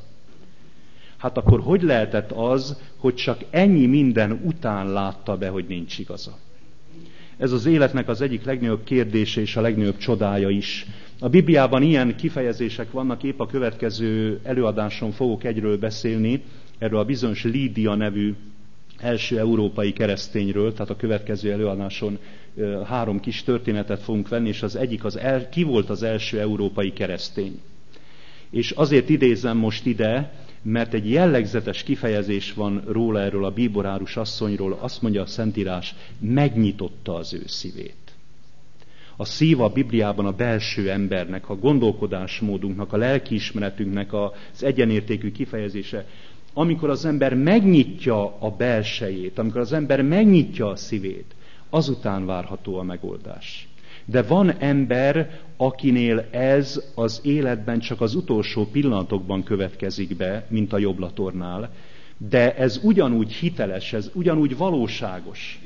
Hát akkor hogy lehetett az, hogy csak ennyi minden után látta be, hogy nincs igaza? Ez az életnek az egyik legnagyobb kérdése és a legnagyobb csodája is. A Bibliában ilyen kifejezések vannak, épp a következő előadáson fogok egyről beszélni, erről a bizonyos Lídia nevű első európai keresztényről, tehát a következő előadáson három kis történetet fogunk venni, és az egyik az el, ki volt az első európai keresztény. És azért idézem most ide, mert egy jellegzetes kifejezés van róla, erről a bíborárus asszonyról, azt mondja a Szentírás, megnyitotta az ő szívét. A szív a Bibliában a belső embernek, a gondolkodásmódunknak, a lelkiismeretünknek az egyenértékű kifejezése. Amikor az ember megnyitja a belsejét, amikor az ember megnyitja a szívét, azután várható a megoldás. De van ember, akinél ez az életben csak az utolsó pillanatokban következik be, mint a jobblatornál, de ez ugyanúgy hiteles, ez ugyanúgy valóságos.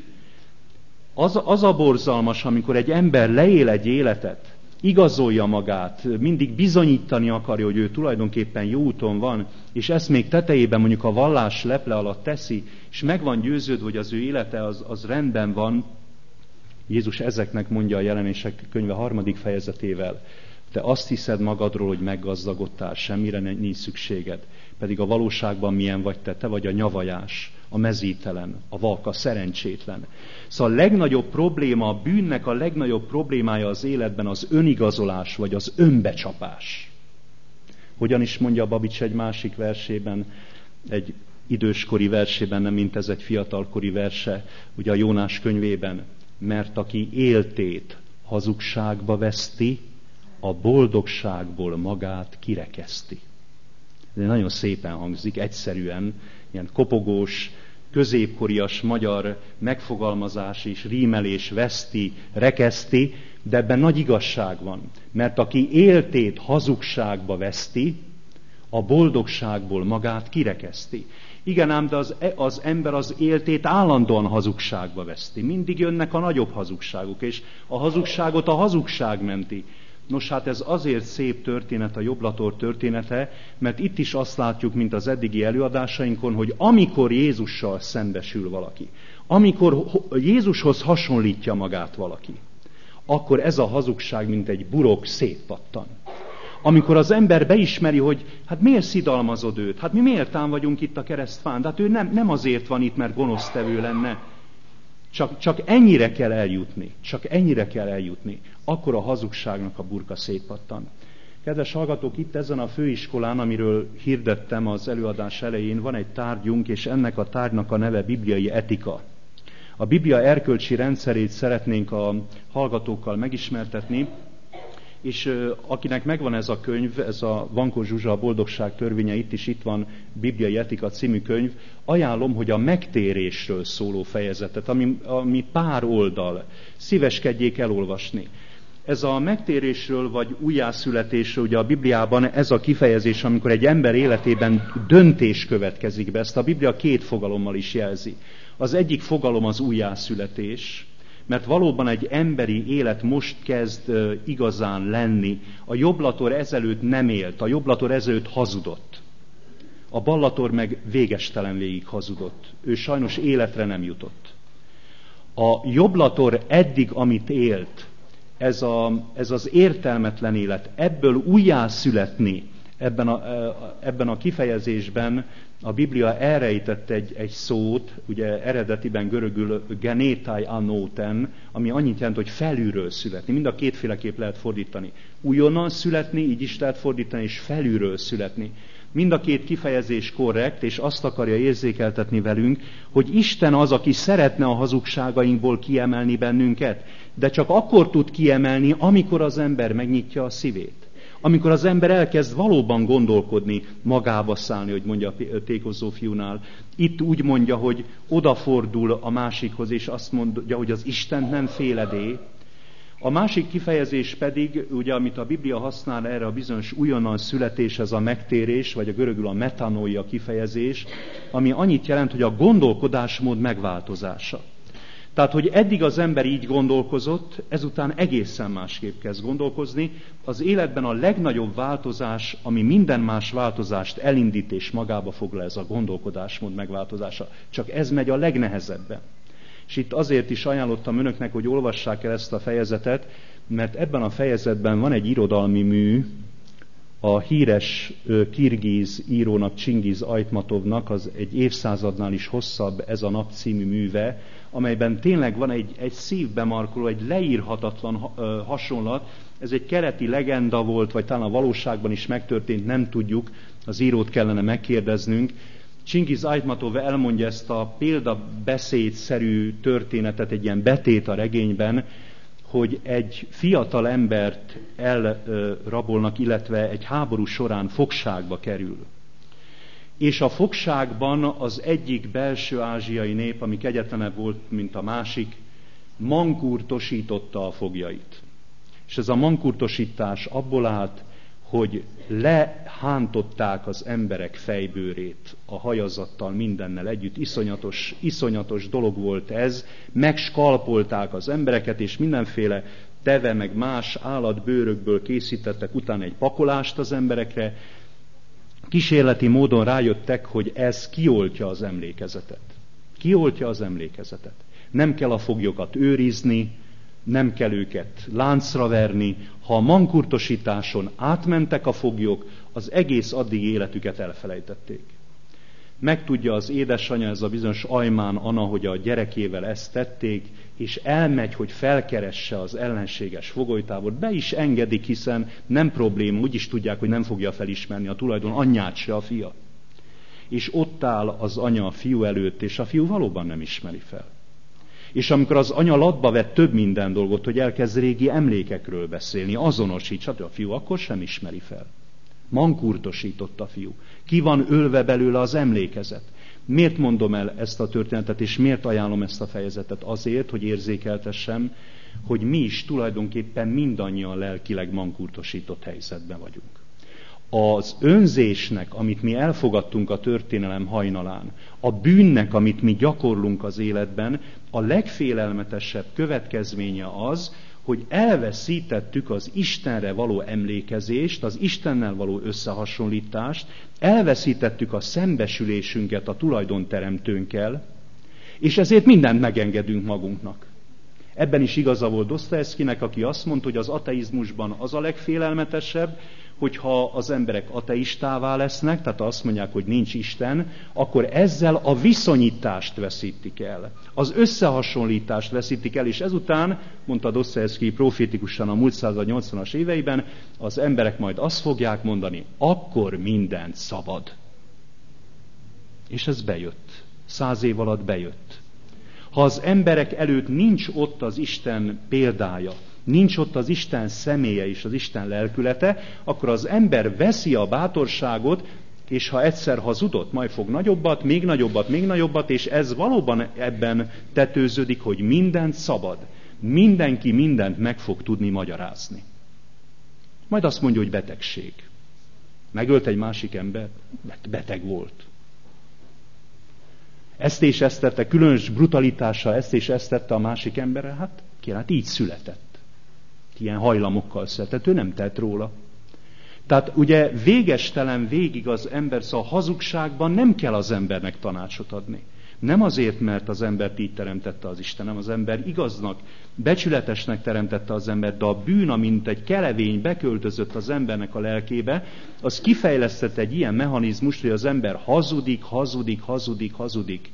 Az, az a borzalmas, amikor egy ember leél egy életet, igazolja magát, mindig bizonyítani akarja, hogy ő tulajdonképpen jó úton van, és ezt még tetejében mondjuk a vallás leple alatt teszi, és meg van győződve, hogy az ő élete az, az rendben van. Jézus ezeknek mondja a Jelenések könyve harmadik fejezetével, te azt hiszed magadról, hogy meggazdagodtál, semmire nincs szükséged, pedig a valóságban milyen vagy te, te vagy a nyavajás, a mezítelen, a vak, a szerencsétlen. Szóval a legnagyobb probléma, a bűnnek a legnagyobb problémája az életben az önigazolás, vagy az önbecsapás. Hogyan is mondja Babics egy másik versében, egy időskori versében, nem mint ez egy fiatalkori verse, ugye a Jónás könyvében, mert aki éltét hazugságba veszti, a boldogságból magát kirekeszti. Ez nagyon szépen hangzik, egyszerűen, ilyen kopogós, középkorias magyar megfogalmazás és rímelés veszti, rekeszti, de ebben nagy igazság van. Mert aki éltét hazugságba veszti, a boldogságból magát kirekeszti. Igen ám, de az, az ember az éltét állandóan hazugságba veszti. Mindig jönnek a nagyobb hazugságok, és a hazugságot a hazugság menti. Nos, hát ez azért szép történet, a jobblator története, mert itt is azt látjuk, mint az eddigi előadásainkon, hogy amikor Jézussal szembesül valaki, amikor Jézushoz hasonlítja magát valaki, akkor ez a hazugság, mint egy burok szétpattan. Amikor az ember beismeri, hogy hát miért szidalmazod őt? Hát mi méltán vagyunk itt a keresztfán? De hát ő nem, nem azért van itt, mert gonosztevő lenne. Csak, csak ennyire kell eljutni. Csak ennyire kell eljutni. Akkor a hazugságnak a burka szétpattan. Kedves hallgatók, itt ezen a főiskolán, amiről hirdettem az előadás elején, van egy tárgyunk, és ennek a tárgynak a neve bibliai etika. A Biblia erkölcsi rendszerét szeretnénk a hallgatókkal megismertetni, és akinek megvan ez a könyv, ez a Vankó Zsuzsa, a Boldogság törvénye, itt is itt van, Bibliai Etika című könyv, ajánlom, hogy a megtérésről szóló fejezetet, ami, ami pár oldal, szíveskedjék elolvasni. Ez a megtérésről vagy újjászületésről, ugye a Bibliában ez a kifejezés, amikor egy ember életében döntés következik be, ezt a Biblia két fogalommal is jelzi. Az egyik fogalom az újjászületés, mert valóban egy emberi élet most kezd uh, igazán lenni. A jobblator ezelőtt nem élt, a jobblator ezelőtt hazudott. A ballator meg végestelen végig hazudott. Ő sajnos életre nem jutott. A jobblator eddig, amit élt, ez, a, ez az értelmetlen élet, ebből újjászületni, ebben a, ebben a kifejezésben a Biblia elrejtett egy, egy szót, ugye eredetiben görögül genétai anóten, ami annyit jelent, hogy felülről születni. Mind a kétféleképp lehet fordítani. Újonnan születni, így is lehet fordítani, és felülről születni. Mind a két kifejezés korrekt, és azt akarja érzékeltetni velünk, hogy Isten az, aki szeretne a hazugságainkból kiemelni bennünket, de csak akkor tud kiemelni, amikor az ember megnyitja a szívét. Amikor az ember elkezd valóban gondolkodni, magába szállni, hogy mondja a tékozó fiúnál. Itt úgy mondja, hogy odafordul a másikhoz, és azt mondja, hogy az Istent nem féledé. A másik kifejezés pedig, ugye, amit a Biblia használ erre a bizonyos újonnan születés, ez a megtérés, vagy a görögül a metanoia kifejezés, ami annyit jelent, hogy a gondolkodásmód megváltozása. Tehát, hogy eddig az ember így gondolkozott, ezután egészen másképp kezd gondolkozni. Az életben a legnagyobb változás, ami minden más változást elindít és magába foglal, ez a gondolkodásmód megváltozása. Csak ez megy a legnehezebben. És itt azért is ajánlottam önöknek, hogy olvassák el ezt a fejezetet, mert ebben a fejezetben van egy irodalmi mű, a híres kirgiz írónak, Csingiz Ajtmatovnak az egy évszázadnál is hosszabb Ez a nap című műve, amelyben tényleg van egy, egy szívbe markoló, egy leírhatatlan hasonlat. Ez egy keleti legenda volt, vagy talán a valóságban is megtörtént, nem tudjuk, az írót kellene megkérdeznünk. Csingiz Ajtmatov elmondja ezt a példabeszédszerű történetet egy ilyen betét a regényben, hogy egy fiatal embert elrabolnak, illetve egy háború során fogságba kerül. És a fogságban az egyik belső ázsiai nép, ami kegyetlenebb volt, mint a másik, mankurtosította a foglyait. És ez a mankurtosítás abból állt, hogy lehántották az emberek fejbőrét a hajazattal, mindennel együtt. Iszonyatos, iszonyatos dolog volt ez. Megskalpolták az embereket, és mindenféle teve meg más állatbőrökből készítettek utána egy pakolást az emberekre. Kísérleti módon rájöttek, hogy ez kioltja az emlékezetet. Kioltja az emlékezetet. Nem kell a foglyokat őrizni, nem kell őket láncra verni. Ha a mankurtosításon átmentek a foglyok, az egész addigi életüket elfelejtették. Megtudja az édesanyja, ez a bizonyos Ajmán Anna, hogy a gyerekével ezt tették, és elmegy, hogy felkeresse az ellenséges fogolytábort. Be is engedik, hiszen nem probléma, úgyis tudják, hogy nem fogja felismerni a tulajdon anyját se a fia. És ott áll az anya a fiú előtt, és a fiú valóban nem ismeri fel. És amikor az anya latba vett több minden dolgot, hogy elkezd régi emlékekről beszélni, azonosít, stb. A fiú akkor sem ismeri fel. Mankurtosított a fiú. Ki van ölve belőle az emlékezet. Miért mondom el ezt a történetet, és miért ajánlom ezt a fejezetet? Azért, hogy érzékeltessem, hogy mi is tulajdonképpen mindannyian lelkileg mankurtosított helyzetben vagyunk. Az önzésnek, amit mi elfogadtunk a történelem hajnalán, a bűnnek, amit mi gyakorlunk az életben, a legfélelmetesebb következménye az, hogy elveszítettük az Istenre való emlékezést, az Istennel való összehasonlítást, elveszítettük a szembesülésünket a tulajdonteremtőnkkel, és ezért mindent megengedünk magunknak. Ebben is igaza volt Dosztojevszkinek, aki azt mondta, hogy az ateizmusban az a legfélelmetesebb, hogyha az emberek ateistává lesznek, tehát azt mondják, hogy nincs Isten, akkor ezzel a viszonyítást veszítik el. Az összehasonlítást veszítik el, és ezután, mondta Dosztojevszki profétikusan a múlt század nyolcvanas éveiben, az emberek majd azt fogják mondani, akkor mindent szabad. És ez bejött. Száz év alatt bejött. Ha az emberek előtt nincs ott az Isten példája, nincs ott az Isten személye és az Isten lelkülete, akkor az ember veszi a bátorságot, és ha egyszer hazudott, majd fog nagyobbat, még nagyobbat, még nagyobbat, és ez valóban ebben tetőződik, hogy mindent szabad. Mindenki mindent meg fog tudni magyarázni. Majd azt mondja, hogy betegség. Megölt egy másik ember, beteg volt. Ezt és ezt tette, különös brutalitással ezt és ezt tette a másik emberre, hát ki, hát így született. Ilyen hajlamokkal született, ő nem tett róla. Tehát ugye végestelen végig az ember, szóval a hazugságban nem kell az embernek tanácsot adni. Nem azért, mert az embert így teremtette az Isten, nem az ember igaznak, becsületesnek teremtette az embert, de a bűn, amint egy kelevény beköltözött az embernek a lelkébe, az kifejlesztett egy ilyen mechanizmust, hogy az ember hazudik, hazudik, hazudik, hazudik.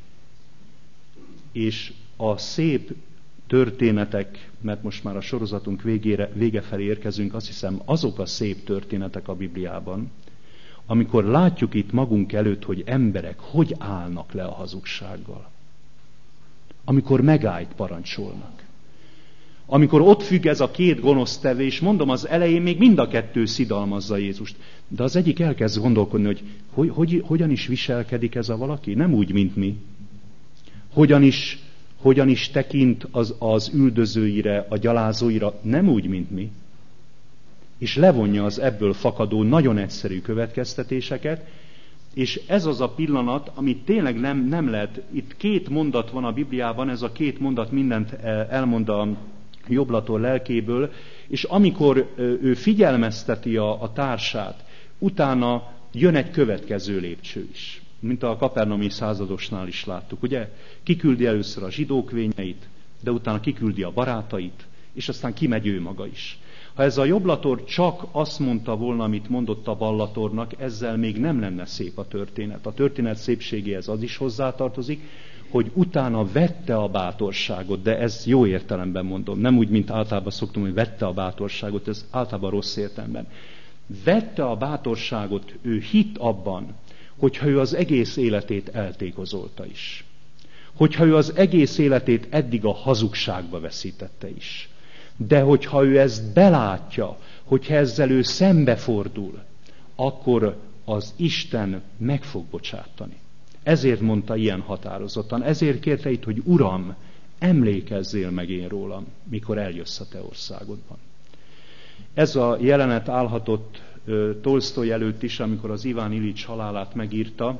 És a szép történetek, mert most már a sorozatunk végére, vége felé érkezünk, azt hiszem azok a szép történetek a Bibliában, amikor látjuk itt magunk előtt, hogy emberek hogy állnak le a hazugsággal. Amikor megállt parancsolnak. Amikor ott függ ez a két gonosz tevő, és mondom, az elején még mind a kettő szidalmazza Jézust. De az egyik elkezd gondolkodni, hogy, hogy, hogy hogyan is viselkedik ez a valaki? Nem úgy, mint mi. Hogyan is, hogyan is tekint az, az üldözőire, a gyalázóira? Nem úgy, mint mi. És levonja az ebből fakadó nagyon egyszerű következtetéseket, és ez az a pillanat, amit tényleg nem, nem lehet, itt két mondat van a Bibliában, ez a két mondat mindent elmond a jobblator lelkéből, és amikor ő figyelmezteti a, a társát, utána jön egy következő lépcső is, mint a kapernaumi századosnál is láttuk, ugye? Kiküldi először a zsidókvényeit, de utána kiküldi a barátait, és aztán kimegy ő maga is. Ha ez a jobblator csak azt mondta volna, amit mondott a ballatornak, ezzel még nem lenne szép a történet. A történet szépségéhez az is hozzátartozik, hogy utána vette a bátorságot, de ez jó értelemben mondom, nem úgy, mint általában szoktam, hogy vette a bátorságot, ez általában rossz értelemben. Vette a bátorságot, ő hitt abban, hogyha ő az egész életét eltékozolta is. Hogyha ő az egész életét eddig a hazugságba veszítette is. De hogyha ő ezt belátja, hogyha ezzel ő szembefordul, akkor az Isten meg fog bocsátani. Ezért mondta ilyen határozottan, ezért kérte itt, hogy Uram, emlékezzél meg én rólam, mikor eljössz a te országodban. Ez a jelenet állhatott Tolsztoj előtt is, amikor az Iván Iljics halálát megírta.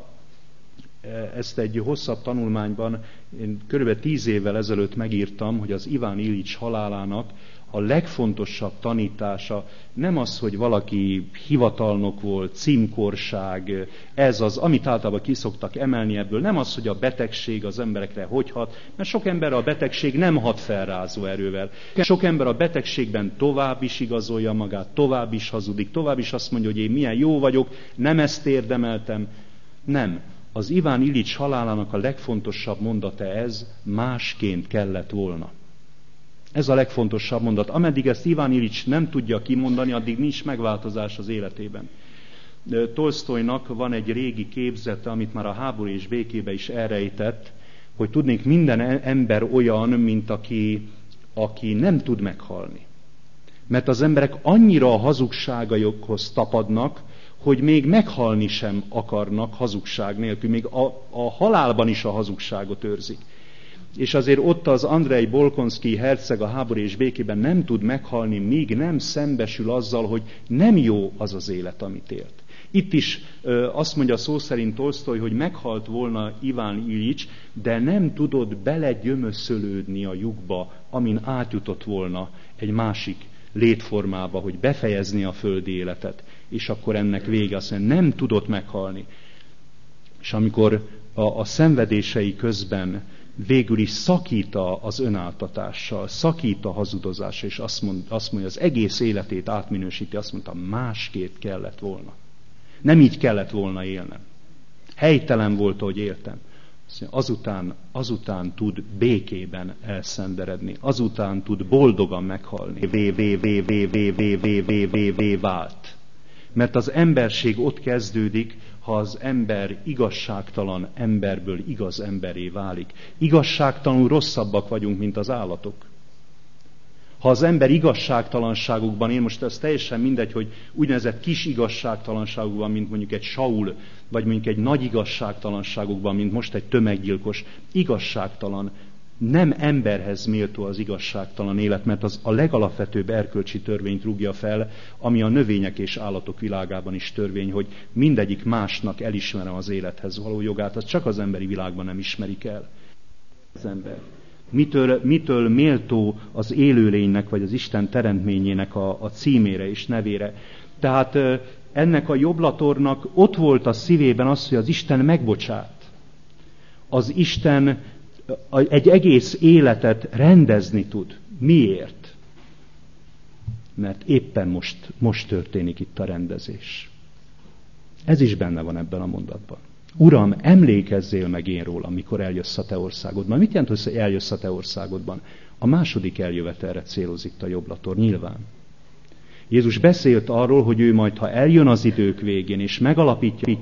Ezt egy hosszabb tanulmányban én körülbelül tíz évvel ezelőtt megírtam, hogy az Iván Iljics halálának a legfontosabb tanítása nem az, hogy valaki hivatalnok volt, címkorság, ez az, amit általában kiszoktak emelni ebből, nem az, hogy a betegség az emberekre hogy hat, mert sok ember a betegség nem hat felrázó erővel. Sok ember a betegségben tovább is igazolja magát, tovább is hazudik, tovább is azt mondja, hogy én milyen jó vagyok, nem ezt érdemeltem. Nem. Az Iván Iljics halálának a legfontosabb mondata ez, másként kellett volna. Ez a legfontosabb mondat. Ameddig ezt Iván Iljics nem tudja kimondani, addig nincs megváltozás az életében. Tolsztojnak van egy régi képzete, amit már a Háború és békébe is elrejtett, hogy tudnék, minden ember olyan, mint aki, aki nem tud meghalni. Mert az emberek annyira a hazugságaikhoz tapadnak, hogy még meghalni sem akarnak hazugság nélkül, még a, a halálban is a hazugságot őrzik. És azért ott az Andrej Bolkonszky herceg a Háború és békében nem tud meghalni, míg nem szembesül azzal, hogy nem jó az az élet, amit élt. Itt is ö, azt mondja szó szerint Tolsztoj, hogy meghalt volna Iván Iljics, de nem tudott belegyömöszölődni a lyukba, amin átjutott volna egy másik létformába, hogy befejezni a földi életet. És akkor ennek vége, azt mondja, nem tudott meghalni. És amikor a, a szenvedései közben végül is szakít az önáltatással, szakít a hazudozással, és azt, mond, azt mondja, az egész életét átminősíti, azt mondta, másképp kellett volna. Nem így kellett volna élnem. Helytelen volt, ahogy éltem. Azután, azután tud békében elszenderedni, azután tud boldogan meghalni. Vé, vé, vé, vé, vé, vé, vé, vé, vé, vé, vált. Mert az emberség ott kezdődik, ha az ember igazságtalan emberből igaz emberé válik. Igazságtalanul rosszabbak vagyunk, mint az állatok. Ha az ember igazságtalanságukban, én most ez teljesen mindegy, hogy úgynevezett kis igazságtalanságukban, mint mondjuk egy Saul, vagy mondjuk egy nagy igazságtalanságukban, mint most egy tömeggyilkos, igazságtalan, nem emberhez méltó az igazságtalan élet, mert az a legalapvetőbb erkölcsi törvényt rúgja fel, ami a növények és állatok világában is törvény, hogy mindegyik másnak elismerem az élethez való jogát, az csak az emberi világban nem ismerik el. Az ember. Mitől, mitől méltó az élőlénynek, vagy az Isten teremtményének a, a címére és nevére. Tehát ennek a jobblatornak ott volt a szívében az, hogy az Isten megbocsát. Az Isten egy egész életet rendezni tud. Miért? Mert éppen most, most történik itt a rendezés. Ez is benne van ebben a mondatban. Uram, emlékezzél meg én róla, amikor eljössz a te országodban. Mit jelent, hogy eljössz a te országodban? A második eljövetelre célozik a jobblator, nyilván. Jézus beszélt arról, hogy ő majd, ha eljön az idők végén, és megalapítja,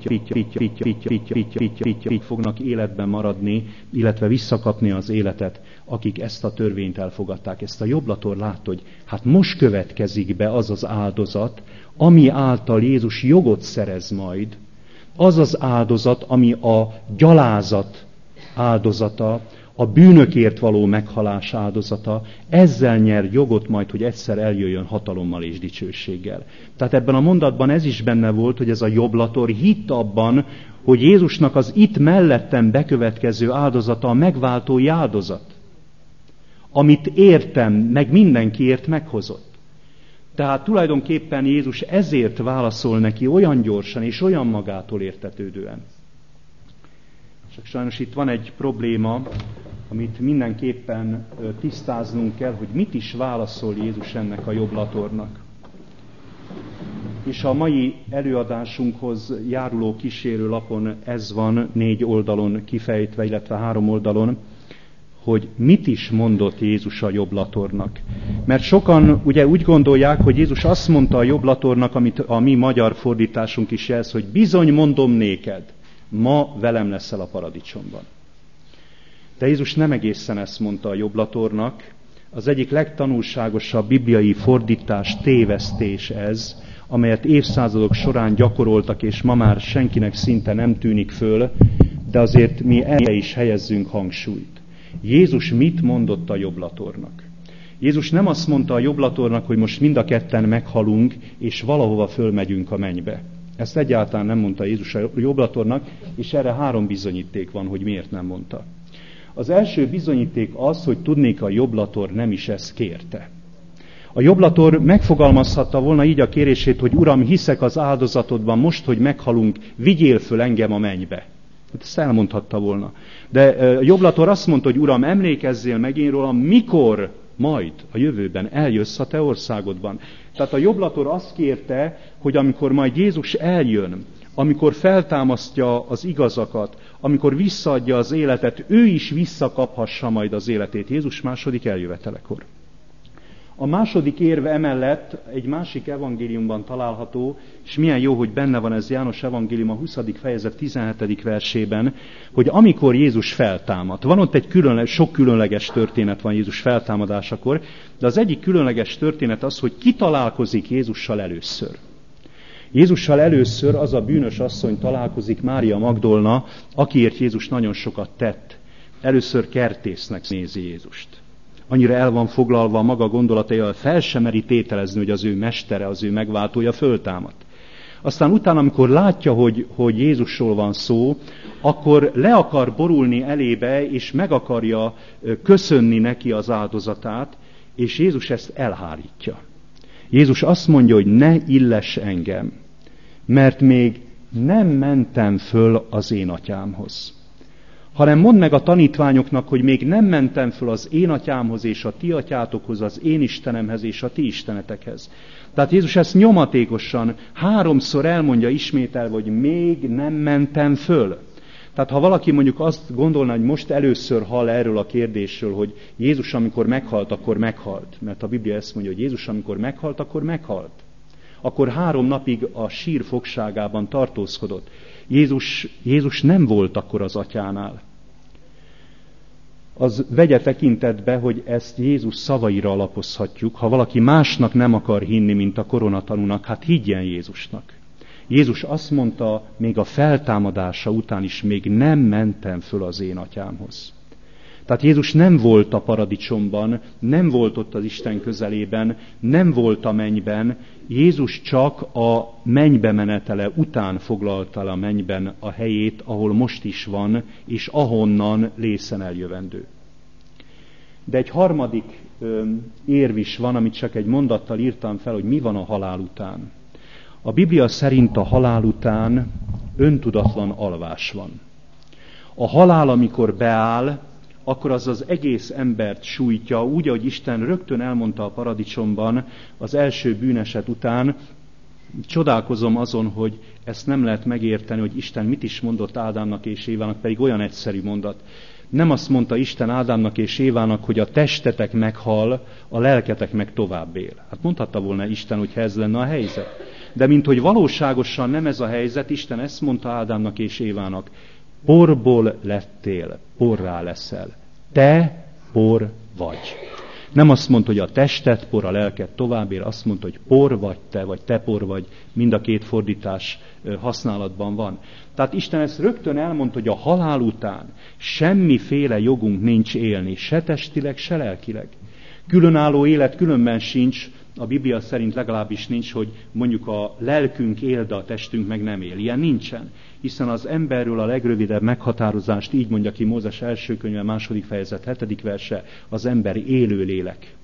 így fognak életben maradni, illetve visszakapni az életet, akik ezt a törvényt elfogadták. Ezt a jobblator látta, hogy hát most következik be az az áldozat, ami által Jézus jogot szerez majd, az az áldozat, ami a gyalázat áldozata, a bűnökért való meghalás áldozata, ezzel nyer jogot majd, hogy egyszer eljöjjön hatalommal és dicsőséggel. Tehát ebben a mondatban ez is benne volt, hogy ez a jobblator hitt abban, hogy Jézusnak az itt mellettem bekövetkező áldozata a megváltói áldozat, amit értem, meg mindenkiért meghozott. Tehát tulajdonképpen Jézus ezért válaszol neki olyan gyorsan és olyan magától értetődően. Csak sajnos itt van egy probléma, amit mindenképpen tisztáznunk kell, hogy mit is válaszol Jézus ennek a jobblatornak. És a mai előadásunkhoz járuló kísérő lapon ez van négy oldalon kifejtve, illetve három oldalon, hogy mit is mondott Jézus a jobblatornak. Mert sokan ugye úgy gondolják, hogy Jézus azt mondta a jobblatornak, amit a mi magyar fordításunk is jelz, hogy bizony mondom néked, ma velem leszel a paradicsomban. De Jézus nem egészen ezt mondta a jobblatornak. Az egyik legtanulságosabb bibliai fordítás, tévesztés ez, amelyet évszázadok során gyakoroltak, és ma már senkinek szinte nem tűnik föl, de azért mi erre is helyezzünk hangsúlyt. Jézus mit mondott a jobblatornak? Jézus nem azt mondta a jobblatornak, hogy most mind a ketten meghalunk, és valahova fölmegyünk a mennybe. Ezt egyáltalán nem mondta Jézus a jobblatornak, és erre három bizonyíték van, hogy miért nem mondta. Az első bizonyíték az, hogy tudnék, a jobblator nem is ezt kérte. A jobblator megfogalmazhatta volna így a kérését, hogy Uram, hiszek az áldozatodban, most, hogy meghalunk, vigyél föl engem a mennybe. Ezt elmondhatta volna. De a jobblator azt mondta, hogy Uram, emlékezzél meg én rólam, mikor majd a jövőben eljössz a te országodban. Tehát a jobblator azt kérte, hogy amikor majd Jézus eljön, amikor feltámasztja az igazakat, amikor visszaadja az életet, ő is visszakaphassa majd az életét Jézus második eljövetelekor. A második érve emellett egy másik evangéliumban található, és milyen jó, hogy benne van ez János evangélium a huszadik fejezet tizenhetedik versében, hogy amikor Jézus feltámad, van ott egy különleges, sok különleges történet van Jézus feltámadásakor, de az egyik különleges történet az, hogy ki találkozik Jézussal először. Jézussal először az a bűnös asszony találkozik, Mária Magdolna, akiért Jézus nagyon sokat tett. Először kertésznek nézi Jézust. Annyira el van foglalva a maga gondolataival, fel sem meri tételezni, hogy az ő mestere, az ő megváltója föltámadt. Aztán utána, amikor látja, hogy, hogy Jézusról van szó, akkor le akar borulni elébe, és meg akarja köszönni neki az áldozatát, és Jézus ezt elhárítja. Jézus azt mondja, hogy ne illess engem, mert még nem mentem föl az én atyámhoz. hanem mondd meg a tanítványoknak, hogy még nem mentem föl az én atyámhoz és a ti atyátokhoz, az én Istenemhez és a ti istenetekhez. Tehát Jézus ezt nyomatékosan háromszor elmondja ismételve, hogy még nem mentem föl. Tehát ha valaki mondjuk azt gondolná, hogy most először hall erről a kérdésről, hogy Jézus amikor meghalt, akkor meghalt. Mert a Biblia ezt mondja, hogy Jézus amikor meghalt, akkor meghalt. Akkor három napig a sír fogságában tartózkodott. Jézus, Jézus nem volt akkor az atyánál. Az vegye tekintetbe, hogy ezt Jézus szavaira alapozhatjuk. Ha valaki másnak nem akar hinni, mint a koronatanúnak, hát higgyen Jézusnak. Jézus azt mondta, még a feltámadása után is, még nem mentem föl az én atyámhoz. Tehát Jézus nem volt a paradicsomban, nem volt ott az Isten közelében, nem volt a mennyben, Jézus csak a mennybe menetele után foglalta el a mennyben a helyét, ahol most is van, és ahonnan lészen eljövendő. De egy harmadik ö, érv is van, amit csak egy mondattal írtam fel, hogy mi van a halál után. A Biblia szerint a halál után öntudatlan alvás van. A halál, amikor beáll, akkor az az egész embert sújtja, úgy, ahogy Isten rögtön elmondta a paradicsomban az első bűneset után. Csodálkozom azon, hogy ezt nem lehet megérteni, hogy Isten mit is mondott Ádámnak és Évának, pedig olyan egyszerű mondat. Nem azt mondta Isten Ádámnak és Évának, hogy a testetek meghal, a lelketek meg tovább él. Hát mondhatta volna Isten, hogyha ez lenne a helyzet. De mint hogy valóságosan nem ez a helyzet, Isten ezt mondta Ádámnak és Évának, porból lettél, porrá leszel. Te por vagy. Nem azt mondta, hogy a tested por, a lelked tovább él, azt mondta, hogy por vagy te, vagy te por vagy, mind a két fordítás használatban van. Tehát Isten ezt rögtön elmondta, hogy a halál után semmiféle jogunk nincs élni, se testileg, se lelkileg. Különálló élet különben sincs, a Biblia szerint legalábbis nincs, hogy mondjuk a lelkünk él, de a testünk meg nem él. Ilyen nincsen. Hiszen az emberről a legrövidebb meghatározást így mondja ki Mózes első könyve, második fejezet, hetedik verse, az ember élő lélek.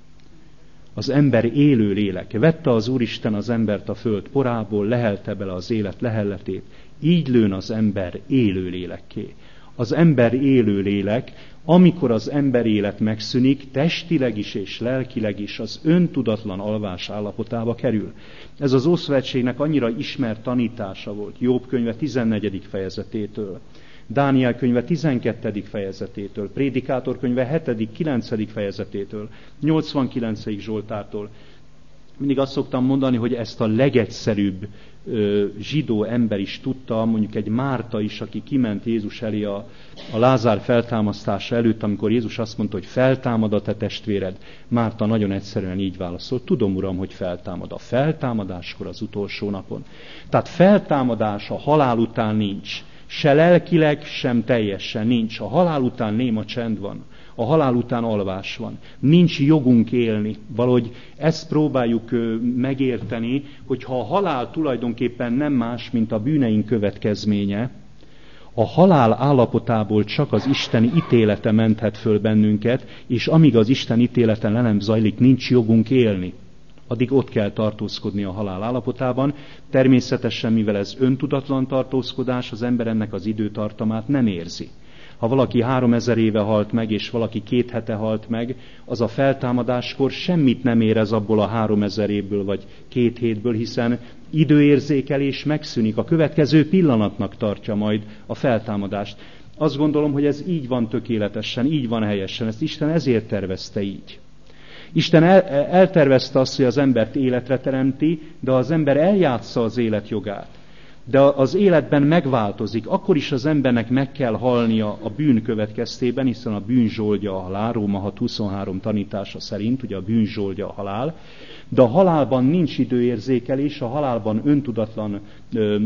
Az ember élő lélek. Vette az Úristen az embert a föld porából, lehelte bele az élet lehelletét. Így lőn az ember élő lélekké. Az ember élő lélek, amikor az ember élet megszűnik, testileg is és lelkileg is az öntudatlan alvás állapotába kerül. Ez az Ószövetségnek annyira ismert tanítása volt Jobb könyve tizennegyedik fejezetétől, Dániel könyve tizenkettedik fejezetétől, Prédikátor könyve hetedik kilencedik fejezetétől, nyolcvankilencedik Zsoltártól. Mindig azt szoktam mondani, hogy ezt a legegyszerűbb ö, zsidó ember is tudta, mondjuk egy Márta is, aki kiment Jézus elé a, a Lázár feltámasztása előtt, amikor Jézus azt mondta, hogy feltámad a te testvéred. Márta nagyon egyszerűen így válaszolt, tudom, Uram, hogy feltámad. A feltámadáskor az utolsó napon. Tehát feltámadás a halál után nincs. Se lelkileg, sem teljesen nincs. A halál után néma csend van. A halál után alvás van. Nincs jogunk élni. Valahogy ezt próbáljuk megérteni, hogy ha a halál tulajdonképpen nem más, mint a bűneink következménye, a halál állapotából csak az Isten ítélete menthet föl bennünket, és amíg az Isten ítélete le nem zajlik, nincs jogunk élni. Addig ott kell tartózkodni a halál állapotában. Természetesen, mivel ez öntudatlan tartózkodás, az ember ennek az időtartamát nem érzi. Ha valaki háromezer éve halt meg, és valaki két hete halt meg, az a feltámadáskor semmit nem érez abból a háromezer évből, vagy két hétből, hiszen időérzékelés megszűnik. A következő pillanatnak tartja majd a feltámadást. Azt gondolom, hogy ez így van tökéletesen, így van helyesen. Ezt Isten ezért tervezte így. Isten el, eltervezte azt, hogy az embert életre teremti, de az ember eljátsza az élet jogát. De az életben megváltozik. Akkor is az embernek meg kell halnia a bűn következtében, hiszen a bűn zsoldja a halál, Róma hat huszonhárom tanítása szerint, ugye a bűn zsoldja a halál. De a halálban nincs időérzékelés, a halálban öntudatlan ö,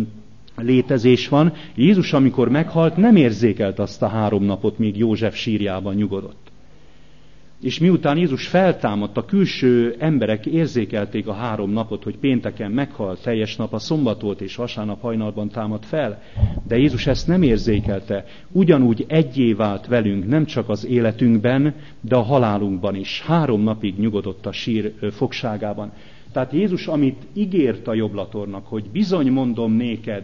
létezés van. Jézus, amikor meghalt, nem érzékelt azt a három napot, míg József sírjában nyugodott. És miután Jézus feltámadt, a külső emberek érzékelték a három napot, hogy pénteken meghalt, teljes nap a szombat volt, és vasárnap hajnalban támad fel. De Jézus ezt nem érzékelte. Ugyanúgy egyé vált velünk, nem csak az életünkben, de a halálunkban is. Három napig nyugodott a sír fogságában. Tehát Jézus, amit ígért a jobblatornak, hogy bizony mondom néked,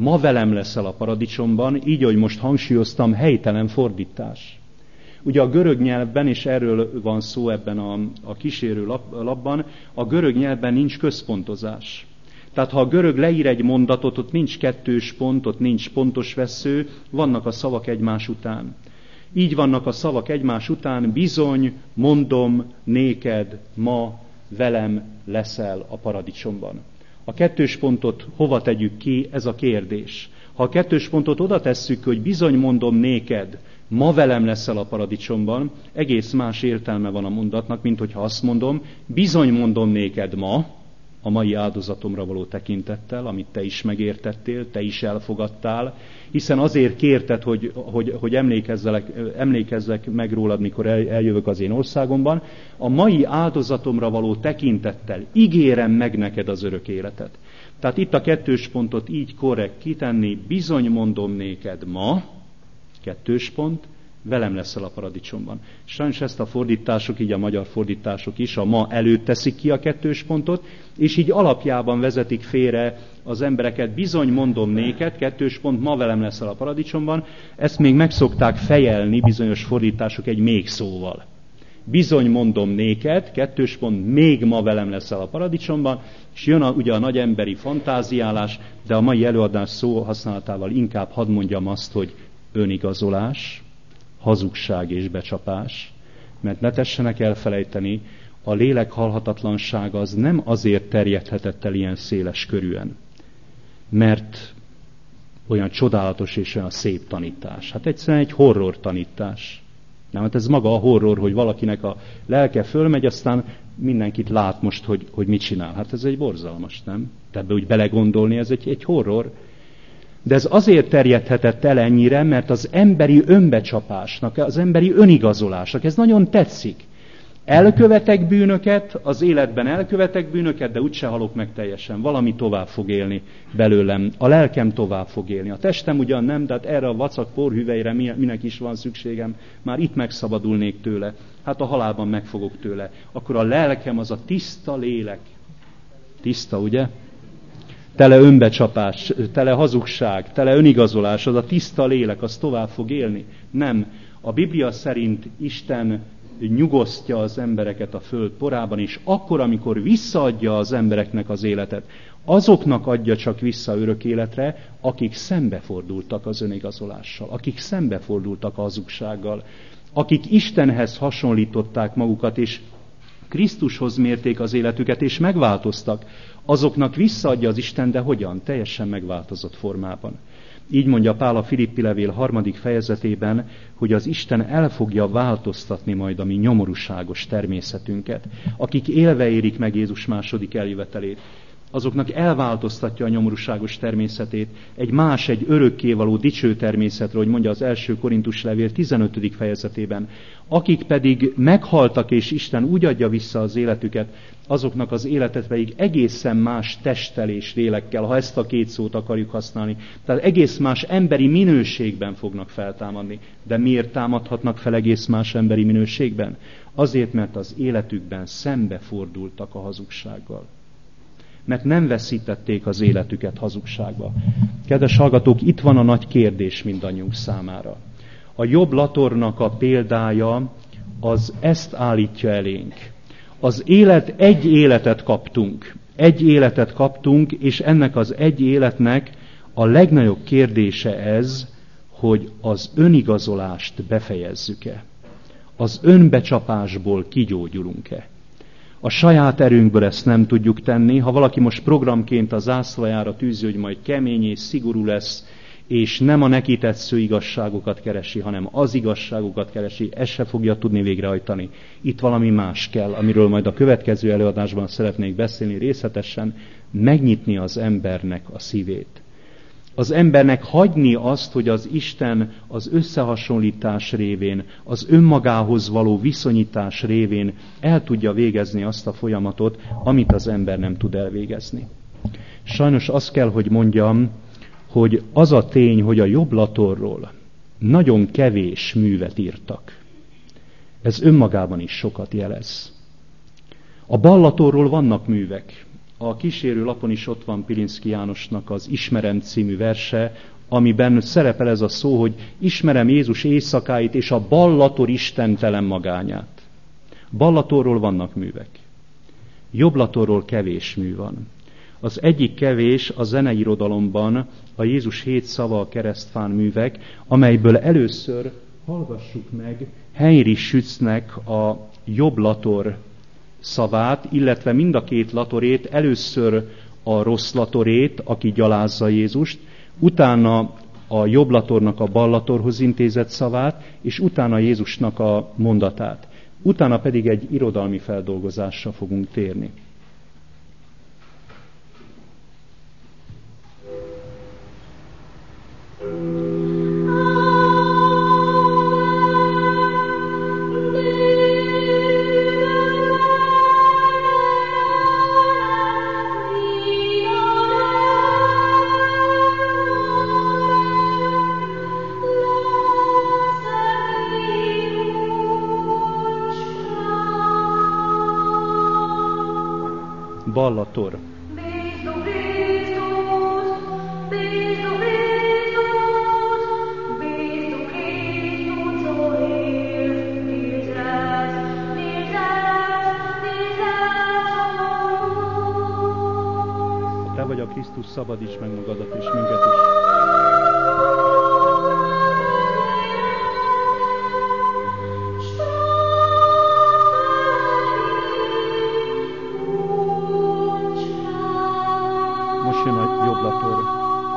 ma velem leszel a paradicsomban, így, ahogy most hangsúlyoztam, helytelen fordítás. Ugye a görög nyelvben, és erről van szó ebben a, a kísérő lap, lapban, a görög nyelvben nincs központozás. Tehát ha a görög leír egy mondatot, ott nincs kettős pont, ott nincs pontos vessző, vannak a szavak egymás után. Így vannak a szavak egymás után, bizony, mondom, néked, ma, velem leszel a paradicsomban. A kettős pontot hova tegyük ki, ez a kérdés. Ha a kettős pontot oda tesszük, hogy bizony mondom néked, ma velem leszel a paradicsomban, egész más értelme van a mondatnak, mint hogyha azt mondom, bizony mondom néked ma, a mai áldozatomra való tekintettel, amit te is megértettél, te is elfogadtál, hiszen azért kérted, hogy, hogy, hogy emlékezzek meg rólad, mikor el, eljövök az én országomban, a mai áldozatomra való tekintettel ígérem meg neked az örök életet. Tehát itt a kettős pontot így korrekt kitenni, bizony mondom néked ma, kettős pont, velem leszel a paradicsomban. Sajnos ezt a fordítások, így a magyar fordítások is a ma előtt teszik ki a kettős pontot, és így alapjában vezetik félre az embereket. Bizony mondom néked, kettős pont, ma velem leszel a paradicsomban. Ezt még meg szokták fejelni bizonyos fordítások egy még szóval. Bizony mondom néked, kettős pont, még ma velem leszel a paradicsomban, és jön a, ugye a nagy emberi fantáziálás, de a mai előadás szó használatával inkább hadd mondjam azt, hogy önigazolás, hazugság és becsapás, mert ne tessenek elfelejteni, a lélek halhatatlansága az nem azért terjedhetett el ilyen széles körűen, mert olyan csodálatos és olyan szép tanítás. Hát egyszerűen egy horror tanítás. Nem, hát ez maga a horror, hogy valakinek a lelke fölmegy, aztán mindenkit lát most, hogy, hogy mit csinál. Hát ez egy borzalmas, nem? De ebbe úgy belegondolni, ez egy, egy horror. De ez azért terjedhetett el ennyire, mert az emberi önbecsapásnak, az emberi önigazolásnak ez nagyon tetszik. Elkövetek bűnöket, az életben elkövetek bűnöket, de úgyse halok meg teljesen. Valami tovább fog élni belőlem. A lelkem tovább fog élni. A testem ugyan nem, de hát erre a vacak porhüvelyre minek is van szükségem. Már itt megszabadulnék tőle. Hát a halálban megfogok tőle. Akkor a lelkem az a tiszta lélek. Tiszta, ugye? Tele önbecsapás, tele hazugság, tele önigazolás, az a tiszta lélek, az tovább fog élni. Nem. A Biblia szerint Isten nyugosztja az embereket a föld porában, és akkor, amikor visszaadja az embereknek az életet, azoknak adja csak vissza örök életre, akik szembefordultak az önigazolással, akik szembefordultak a hazugsággal, akik Istenhez hasonlították magukat, és Krisztushoz mérték az életüket, és megváltoztak. Azoknak visszaadja az Isten, de hogyan? Teljesen megváltozott formában. Így mondja Pál a Filippi levél harmadik fejezetében, hogy az Isten el fogja változtatni majd a mi nyomorúságos természetünket. Akik élve érik meg Jézus második eljövetelét, azoknak elváltoztatja a nyomorúságos természetét egy más, egy örökkévaló dicső természetre, hogy mondja az első Korintus levél tizenötödik fejezetében. Akik pedig meghaltak, és Isten úgy adja vissza az életüket, azoknak az életet pedig egészen más testtel és lélekkel, ha ezt a két szót akarjuk használni. Tehát egész más emberi minőségben fognak feltámadni. De miért támadhatnak fel egész más emberi minőségben? Azért, mert az életükben szembefordultak a hazugsággal. Mert nem veszítették az életüket hazugságba. Kedves hallgatók, itt van a nagy kérdés mindannyiunk számára. A jobb latornak a példája az ezt állítja elénk. Az élet, egy életet kaptunk. Egy életet kaptunk, és ennek az egy életnek a legnagyobb kérdése ez, hogy az önigazolást befejezzük-e. Az önbecsapásból kigyógyulunk-e. A saját erőnkből ezt nem tudjuk tenni. Ha valaki most programként a zászlajára tűzi, hogy majd kemény és szigorú lesz, és nem a neki tetsző igazságokat keresi, hanem az igazságokat keresi, ezt se fogja tudni végrehajtani. Itt valami más kell, amiről majd a következő előadásban szeretnék beszélni részletesen, megnyitni az embernek a szívét. Az embernek hagyni azt, hogy az Isten az összehasonlítás révén, az önmagához való viszonyítás révén el tudja végezni azt a folyamatot, amit az ember nem tud elvégezni. Sajnos azt kell, hogy mondjam, hogy az a tény, hogy a jobb latorról nagyon kevés művet írtak. Ez önmagában is sokat jelez. A bal latorról vannak művek. A kísérő lapon is ott van Pilinszky Jánosnak az Ismerem című verse, amiben szerepel ez a szó, hogy ismerem Jézus éjszakáit és a Ballator istentelen magányát. Ballatorról vannak művek. Jobblatorról kevés mű van. Az egyik kevés a zeneirodalomban a Jézus hét szava a keresztfán művek, amelyből először hallgassuk meg Heinrich Schütznek a jobblator szavát, illetve mind a két latorét, először a rossz latorét, aki gyalázza Jézust, utána a jobblatornak a ballatorhoz intézett szavát, és utána Jézusnak a mondatát. Utána pedig egy irodalmi feldolgozásra fogunk térni. Ballator. Te vagy a Krisztus, szabadíts meg magadat és minket is. Most jön a jobblator.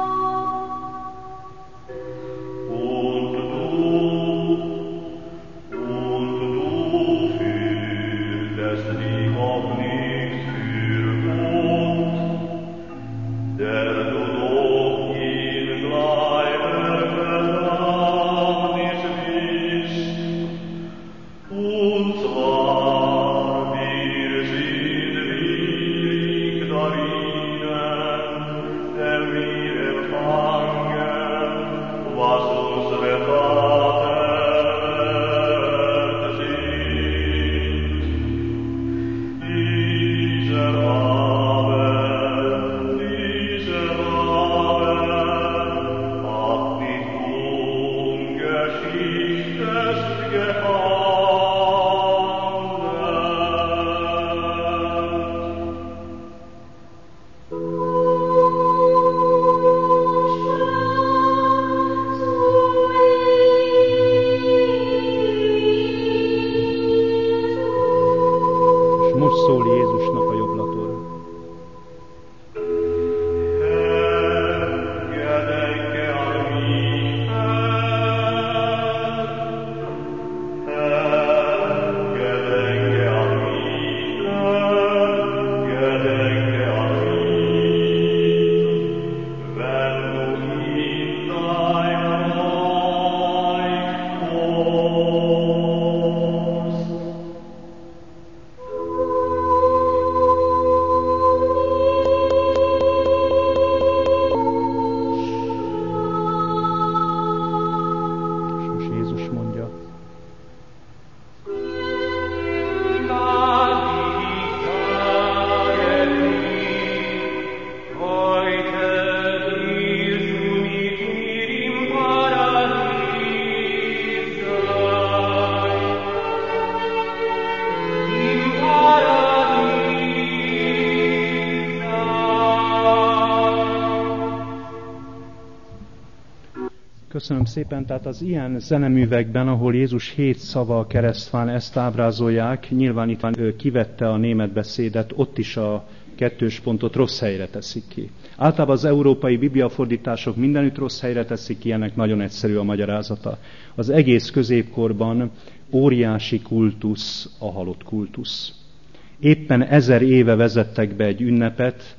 Köszönöm szépen, tehát az ilyen zeneművekben, ahol Jézus hét szava a keresztfán, ezt ábrázolják, nyilván itt van, kivette a német beszédet, ott is a kettős pontot rossz helyre teszik ki. Általában az európai bibliafordítások mindenütt rossz helyre teszik ki, ennek nagyon egyszerű a magyarázata. Az egész középkorban óriási kultusz a halott kultusz. Éppen ezer éve vezettek be egy ünnepet,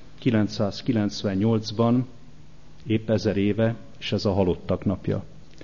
kilencszázkilencvennyolcban, épp ezer éve, és ez a halottak napja.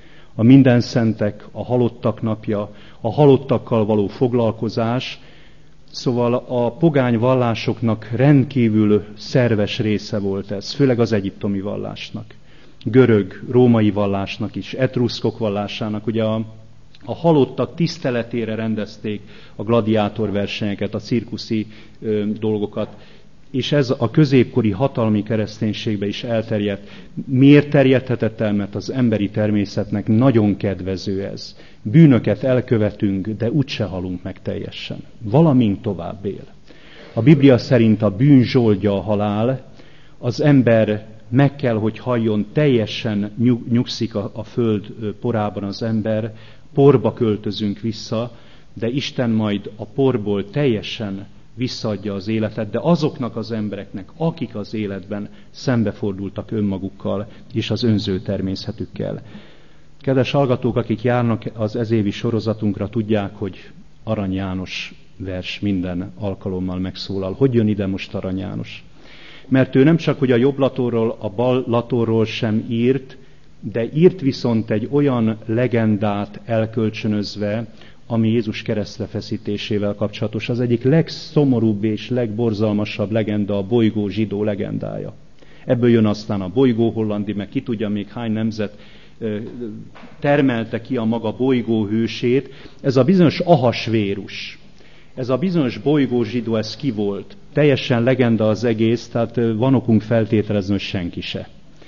A mindenszentek, a halottak napja, a halottakkal való foglalkozás, szóval a pogány vallásoknak rendkívül szerves része volt ez, főleg az egyiptomi vallásnak, görög, római vallásnak is, etruszkok vallásának, ugye a, a halottak tiszteletére rendezték a gladiátorversenyeket, a cirkuszi ö, dolgokat, és ez a középkori hatalmi kereszténységbe is elterjedt. Miért terjedhetett el? Mert az emberi természetnek nagyon kedvező ez. Bűnöket elkövetünk, de úgyse halunk meg teljesen. Valamint tovább él. A Biblia szerint a bűn zsoldja a halál, az ember meg kell, hogy halljon, teljesen nyug, nyugszik a, a föld porában az ember, porba költözünk vissza, de Isten majd a porból teljesen visszaadja az életet, de azoknak az embereknek, akik az életben szembefordultak önmagukkal és az önző természetükkel. Kedves hallgatók, akik járnak az ezévi sorozatunkra, tudják, hogy Arany János vers minden alkalommal megszólal. Hogy jön ide most Arany János? Mert ő nem csak, hogy a jobb latorról, a bal latorról sem írt, de írt viszont egy olyan legendát elkölcsönözve, ami Jézus keresztre feszítésével kapcsolatos. Az egyik legszomorúbb és legborzalmasabb legenda a bolygó zsidó legendája. Ebből jön aztán a bolygó hollandi, meg ki tudja még hány nemzet termelte ki a maga bolygó hősét. Ez a bizonyos Ahasvérus. Ez a bizonyos bolygó zsidó, ez ki volt? Teljesen legenda az egész, tehát van okunk feltételezni, hogy senki se.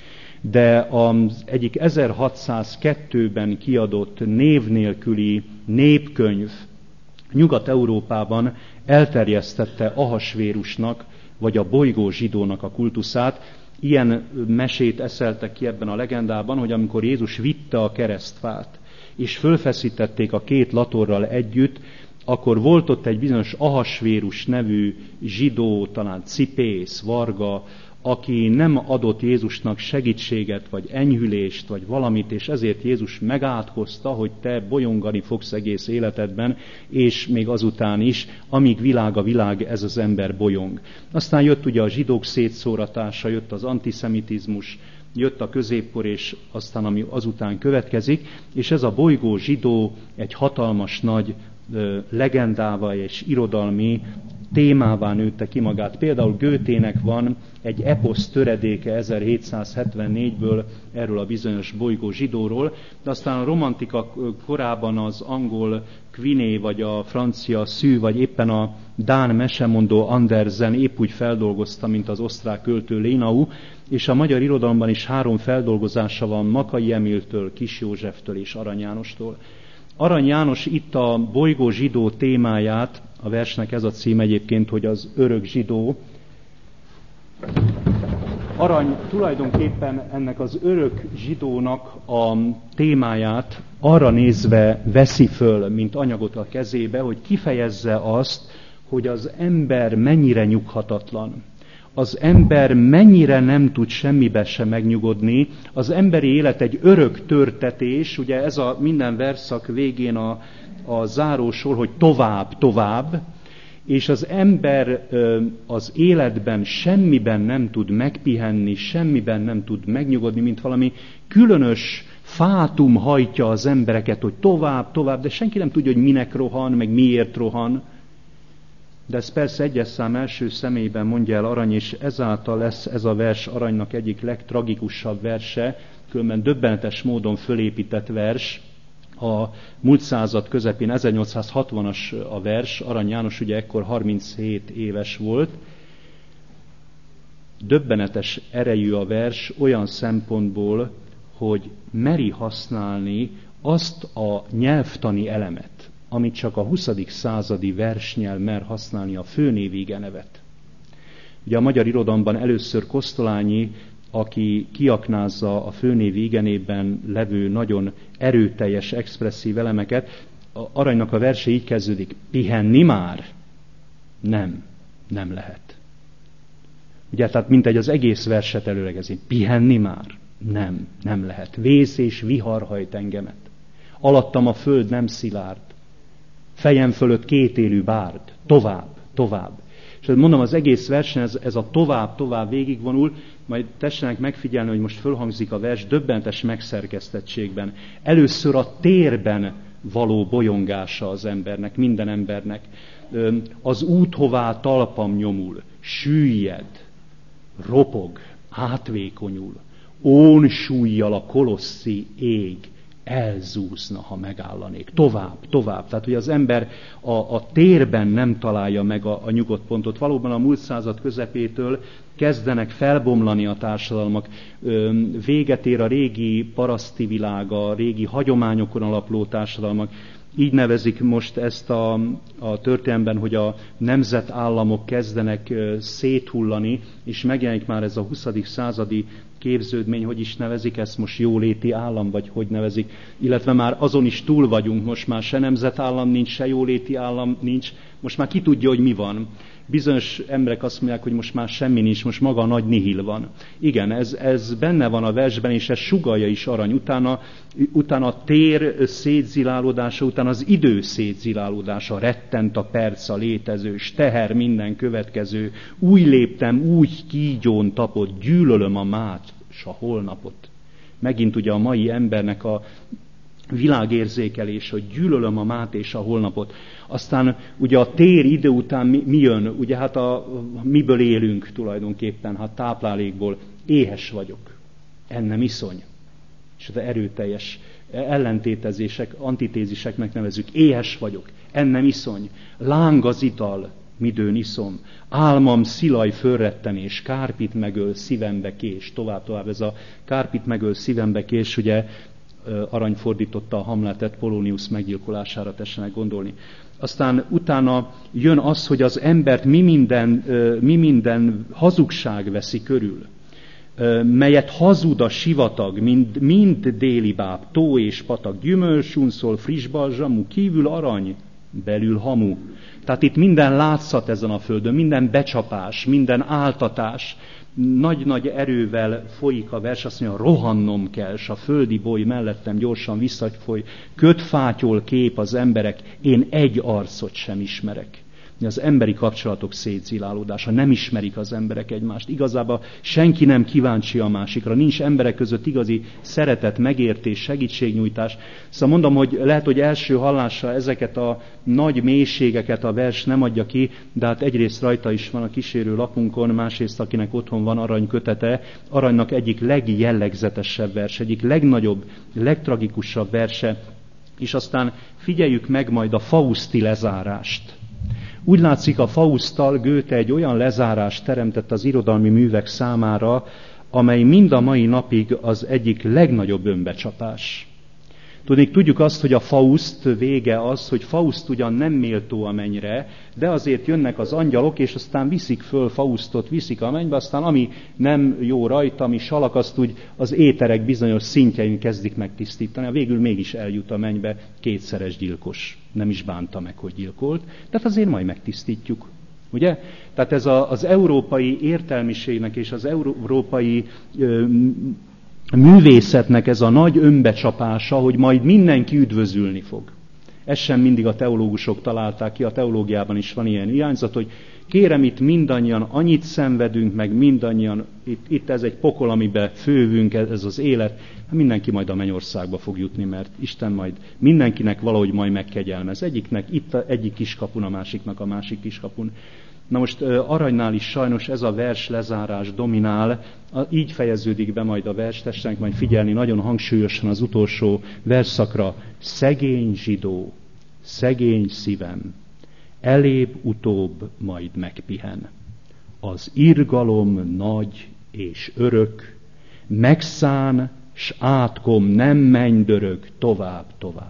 De az egyik ezerhatszázkettőben kiadott név nélküli népkönyv Nyugat-Európában elterjesztette Ahasvérusnak, vagy a bolygó zsidónak a kultuszát. Ilyen mesét eszeltek ki ebben a legendában, hogy amikor Jézus vitte a keresztfát, és fölfeszítették a két latorral együtt, akkor volt ott egy bizonyos Ahasvérus nevű zsidó, talán cipész, varga, aki nem adott Jézusnak segítséget, vagy enyhülést, vagy valamit, és ezért Jézus megátkozta, hogy te bolyongani fogsz egész életedben, és még azután is, amíg világ a világ, ez az ember bolyong. Aztán jött ugye a zsidók szétszóratása, jött az antiszemitizmus, jött a középkor, és aztán ami azután következik, és ez a bolygó zsidó egy hatalmas nagy legendává és irodalmi témává nőtte ki magát. Például Goethének van egy eposz töredéke ezerhétszázhetvennégyből erről a bizonyos bolygó zsidóról, de aztán a romantika korában az angol Quiné, vagy a francia Szű, vagy éppen a dán mesemondó Andersen épp úgy feldolgozta, mint az osztrák költő Lénau, és a magyar irodalomban is három feldolgozása van Makay Emiltől, Kiss Józseftől és Arany Jánostól. Arany János itt a bolygó zsidó témáját, a versnek ez a cím egyébként, hogy az örök zsidó. Arany tulajdonképpen ennek az örök zsidónak a témáját arra nézve veszi föl, mint anyagot a kezébe, hogy kifejezze azt, hogy az ember mennyire nyughatatlan. Az ember mennyire nem tud semmibe sem megnyugodni, az emberi élet egy örök törtetés, ugye ez a minden verszak végén a, a zárósor, hogy tovább, tovább, és az ember az életben semmiben nem tud megpihenni, semmiben nem tud megnyugodni, mint valami különös fátum hajtja az embereket, hogy tovább, tovább, de senki nem tudja, hogy minek rohan, meg miért rohan. De ez persze egyes szám első személyben mondja el Arany, és ezáltal lesz ez a vers Aranynak egyik legtragikusabb verse, különben döbbenetes módon fölépített vers. A múlt század közepén, ezernyolcszázhatvanas a vers, Arany János ugye ekkor harminchét éves volt. Döbbenetes erejű a vers olyan szempontból, hogy meri használni azt a nyelvtani elemet, amit csak a huszadik századi versnyelv mer használni, a főnév igenevet. Ugye a magyar irodalomban először Kosztolányi, aki kiaknázza a főnév igenében levő nagyon erőteljes, expresszív elemeket, Aranynak a verse így kezdődik: pihenni már? Nem, nem lehet. Ugye, tehát mintegy az egész verset előlegezi. Pihenni már? Nem, nem lehet. Vész és vihar hajt engemet. Alattam a föld nem szilárd. Fejem fölött kétélű bárd. Tovább, tovább. És mondom, az egész versen ez, ez a tovább, tovább végigvonul, majd tessenek megfigyelni, hogy most fölhangzik a vers döbbentes megszerkesztettségben. Először a térben való bolyongása az embernek, minden embernek. Az út, hová talpam nyomul, süllyed, ropog, átvékonyul, ón súlyjal a kolosszi ég, elzúzna, ha megállanék. Tovább, tovább. Tehát, hogy az ember a, a térben nem találja meg a, a nyugodt pontot. Valóban a múlt század közepétől kezdenek felbomlani a társadalmak. Véget ér a régi paraszti világ, a régi hagyományokon alapuló társadalmak. Így nevezik most ezt a, a történelemben, hogy a nemzetállamok kezdenek széthullani, és megjelenik már ez a huszadik századi képződmény, hogy is nevezik ezt most, jóléti állam, vagy hogy nevezik, illetve már azon is túl vagyunk, most már se nemzetállam nincs, se jóléti állam nincs, most már ki tudja, hogy mi van. Bizonyos emberek azt mondják, hogy most már semmi nincs, most maga a nagy nihil van. Igen, ez, ez benne van a versben, és ez sugallja is Arany. Utána, utána a tér szétzilálódása, utána az idő szétzilálódása, rettent a perc, a létezős, teher minden következő, új léptem, úgy kígyón tapott, gyűlölöm a mát, s a holnapot. Megint ugye a mai embernek a világérzékelés, hogy gyűlölöm a mát és a holnapot. Aztán ugye a tér idő után mi, mi jön? Ugye hát a, miből élünk tulajdonképpen? Hát táplálékból. Éhes vagyok. Ennem iszony. És az erőteljes ellentétezések, antitéziseknek nevezzük. Éhes vagyok. Ennem iszony. Láng az ital. Midőn iszom. Álmam szilaj fölrettenés. Kárpit megöl szívembe kés. Tovább, tovább. Ez a kárpit megöl szívembe kés, ugye Arany fordította a Hamletet Polonius meggyilkolására, tessenek gondolni. Aztán utána jön az, hogy az embert mi minden, mi minden hazugság veszi körül, melyet hazud a sivatag, mind, mind déli báb, tó és patak, gyümölcs, unszol, friss balzsamú, kívül arany, belül hamu. Tehát itt minden látszat ezen a földön, minden becsapás, minden áltatás, nagy-nagy erővel folyik a vers, azt mondja, rohannom kell, s a földi boly mellettem gyorsan visszafoly, kötfátyol kép az emberek, én egy arcot sem ismerek. Az emberi kapcsolatok szétzilálódása, nem ismerik az emberek egymást. Igazából senki nem kíváncsi a másikra, nincs emberek között igazi szeretet, megértés, segítségnyújtás. Szóval mondom, hogy lehet, hogy első hallásra ezeket a nagy mélységeket a vers nem adja ki, de hát egyrészt rajta is van a kísérő lapunkon, másrészt akinek otthon van Arany kötete, Aranynak egyik legjellegzetesebb vers, egyik legnagyobb, legtragikusabb verse, és aztán figyeljük meg majd a fauszti lezárást. Úgy látszik, a Fausttal Goethe egy olyan lezárást teremtett az irodalmi művek számára, amely mind a mai napig az egyik legnagyobb önbecsapás. Tudnék, tudjuk azt, hogy a Faust vége az, hogy Faust ugyan nem méltó a mennyre, de azért jönnek az angyalok, és aztán viszik föl Faustot, viszik a mennybe, aztán ami nem jó rajta, ami salak, azt úgy az éterek bizonyos szintjein kezdik megtisztítani. Végül mégis eljut a mennybe kétszeres gyilkos. Nem is bánta meg, hogy gyilkolt, de azért majd megtisztítjuk. Ugye? Tehát ez a, az európai értelmiségnek és az európai ö, művészetnek ez a nagy önbecsapása, hogy majd mindenki üdvözülni fog. Ezt sem mindig a teológusok találták ki, a teológiában is van ilyen irányzat, hogy kérem, itt mindannyian annyit szenvedünk, meg mindannyian, itt, itt ez egy pokol, amiben fővünk, ez az élet, mindenki majd a mennyországba fog jutni, mert Isten majd mindenkinek valahogy majd megkegyelmez. Egyiknek itt a, egyik kiskapun, a másiknak a másik kiskapun. Na most Aranynál is sajnos ez a vers lezárás dominál, így fejeződik be majd a vers, tessenek majd figyelni nagyon hangsúlyosan az utolsó versszakra. Szegény zsidó, szegény szívem, elébb-utóbb majd megpihen. Az irgalom nagy és örök, megszán, s átkom nem mennydörög tovább-tovább.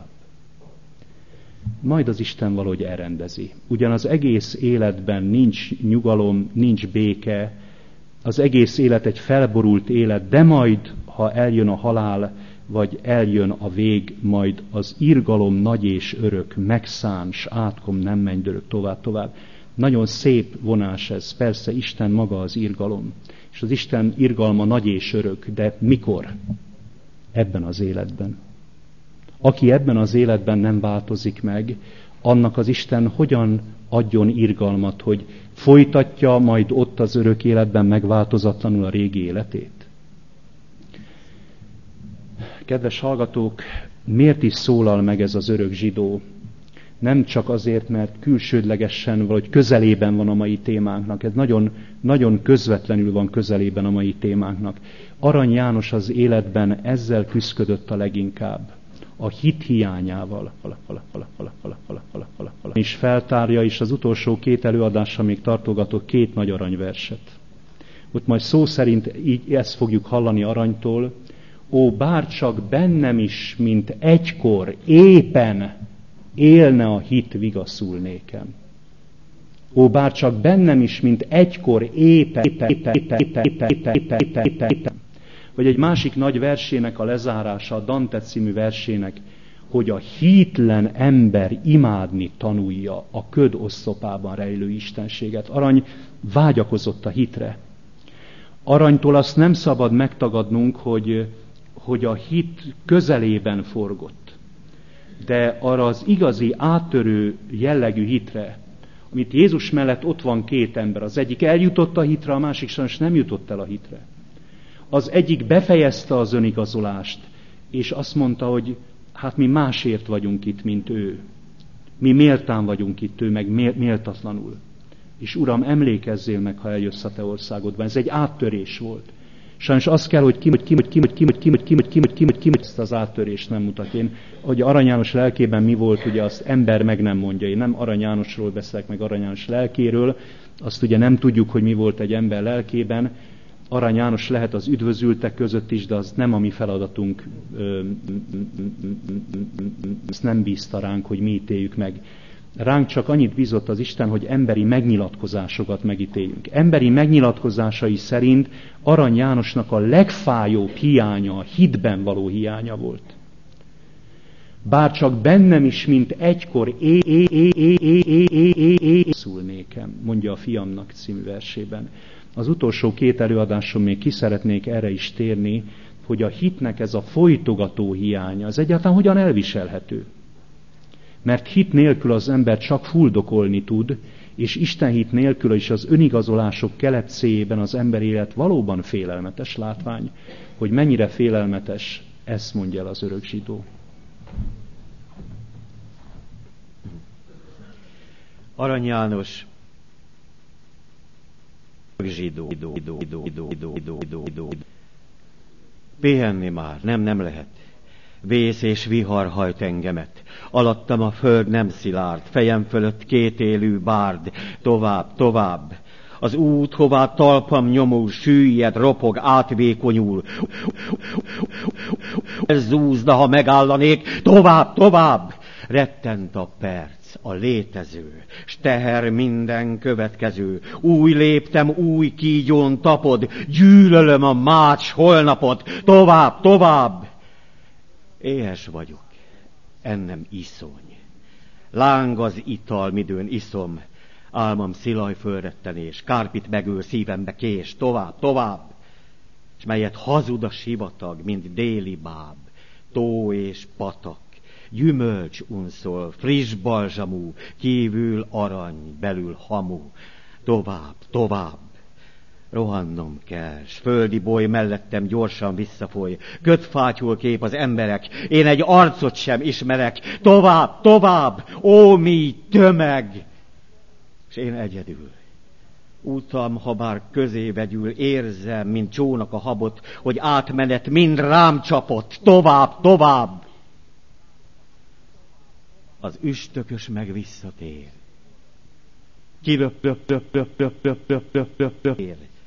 Majd az Isten valahogy elrendezi. Ugyan az egész életben nincs nyugalom, nincs béke, az egész élet egy felborult élet, de majd, ha eljön a halál, vagy eljön a vég, majd az irgalom nagy és örök, megszán, s átkom nem mennydörög tovább-tovább. Nagyon szép vonás ez, persze Isten maga az irgalom, és az Isten irgalma nagy és örök, de mikor? Ebben az életben. Aki ebben az életben nem változik meg, annak az Isten hogyan adjon irgalmat, hogy folytatja majd ott az örök életben megváltozatlanul a régi életét? Kedves hallgatók, miért is szólal meg ez az örök zsidó? Nem csak azért, mert külsődlegesen vagy közelében van a mai témánknak, ez nagyon, nagyon közvetlenül van közelében a mai témánknak. Arany János az életben ezzel küszködött a leginkább. a hit hiányával. És feltárja, és az utolsó két előadásra még tartogatok két nagy aranyverset. Ott majd szó szerint így ezt fogjuk hallani Aranytól. Ó, bárcsak bennem is, mint egykor éppen élne a hit, vigaszul nékem. Ó, bárcsak bennem is, mint egykor éppen, éppen, éppen, éppen, éppen, éppen, éppen, éppen. Vagy egy másik nagy versének a lezárása, a Dante című versének, hogy a hítlen ember imádni tanulja a köd oszlopában rejlő istenséget. Arany vágyakozott a hitre. Aranytól azt nem szabad megtagadnunk, hogy, hogy a hit közelében forgott. De arra az igazi áttörő jellegű hitre, amit Jézus mellett ott van két ember, az egyik eljutott a hitre, a másik sajnos nem jutott el a hitre. Az egyik befejezte az önigazolást, és azt mondta, hogy hát mi másért vagyunk itt, mint ő. Mi méltán vagyunk itt, ő meg méltatlanul. És Uram, emlékezzél meg, ha eljössz a te országodban. Ez egy áttörés volt. Sajnos azt kell, hogy ki, hogy ki, hogy ki, hogy ki, hogy ki, hogy ki, hogy ki, hogy ki, hogy ki, hogy ezt az áttörést nem mutat. Én, hogy Arany János lelkében mi volt, ugye azt ember meg nem mondja. Én nem Arany Jánosról beszélek, meg Arany János lelkéről. Azt ugye nem tudjuk, hogy mi volt egy ember lelkében. Arany János lehet az üdvözültek között is, de az nem a mi feladatunk. Ezt nem bízta ránk, hogy mi ítéljük meg. Ránk csak annyit bízott az Isten, hogy emberi megnyilatkozásokat megítéljünk. Emberi megnyilatkozásai szerint Arany Jánosnak a legfájóbb hiánya, a hitben való hiánya volt. Bárcsak bennem is, mint egykor é é é é é é é é é szól nékem, mondja a Fiamnak című versében. Az utolsó két előadáson még ki szeretnék erre is térni, hogy a hitnek ez a folytogató hiánya, az egyáltalán hogyan elviselhető. Mert hit nélkül az ember csak fuldokolni tud, és Isten hit nélkül is az önigazolások kelepcéjében az ember élet valóban félelmetes látvány. Hogy mennyire félelmetes, ezt mondja el az örök zsidó.
Arany János zsidó, zsidó, zsidó, zsidó, zsidó, zsidó, zsidó. Pihenni már, nem, nem lehet. Vész és vihar hajt engemet. Alattam a föld nem szilárd, fejem fölött kétélű bárd. Tovább, tovább. Az út, hová talpam nyomul, süllyed, ropog, átvékonyul. Ez zúzna, ha megállanék. Tovább, tovább. Rettent a perc, a létező, s teher minden következő. Új léptem, új kígyón tapod, gyűlölöm a mács holnapot. Tovább, tovább. Éhes vagyok, ennem iszony. Láng az ital, midőn iszom. Álmom szilaj fölrettenés, kárpit megőr szívembe kés. Tovább, tovább. S melyet hazud a sivatag, mint déli báb. Tó és patak, gyümölcs unszol, friss balzsamú, kívül arany, belül hamu. Tovább, tovább. Rohannom kell, s földi boly mellettem gyorsan visszafoly. Kötfátyul kép az emberek, én egy arcot sem ismerek. Tovább, tovább, ó, mi tömeg! S én egyedül. Utam, ha bár közé vegyül, érzem, mint csónak a habot, hogy átmenet mind rám csapott. Tovább, tovább! Az üstökös meg visszatér. Kilöp, löp, löp, löp, löp, löp, löp, löp, löp, löp.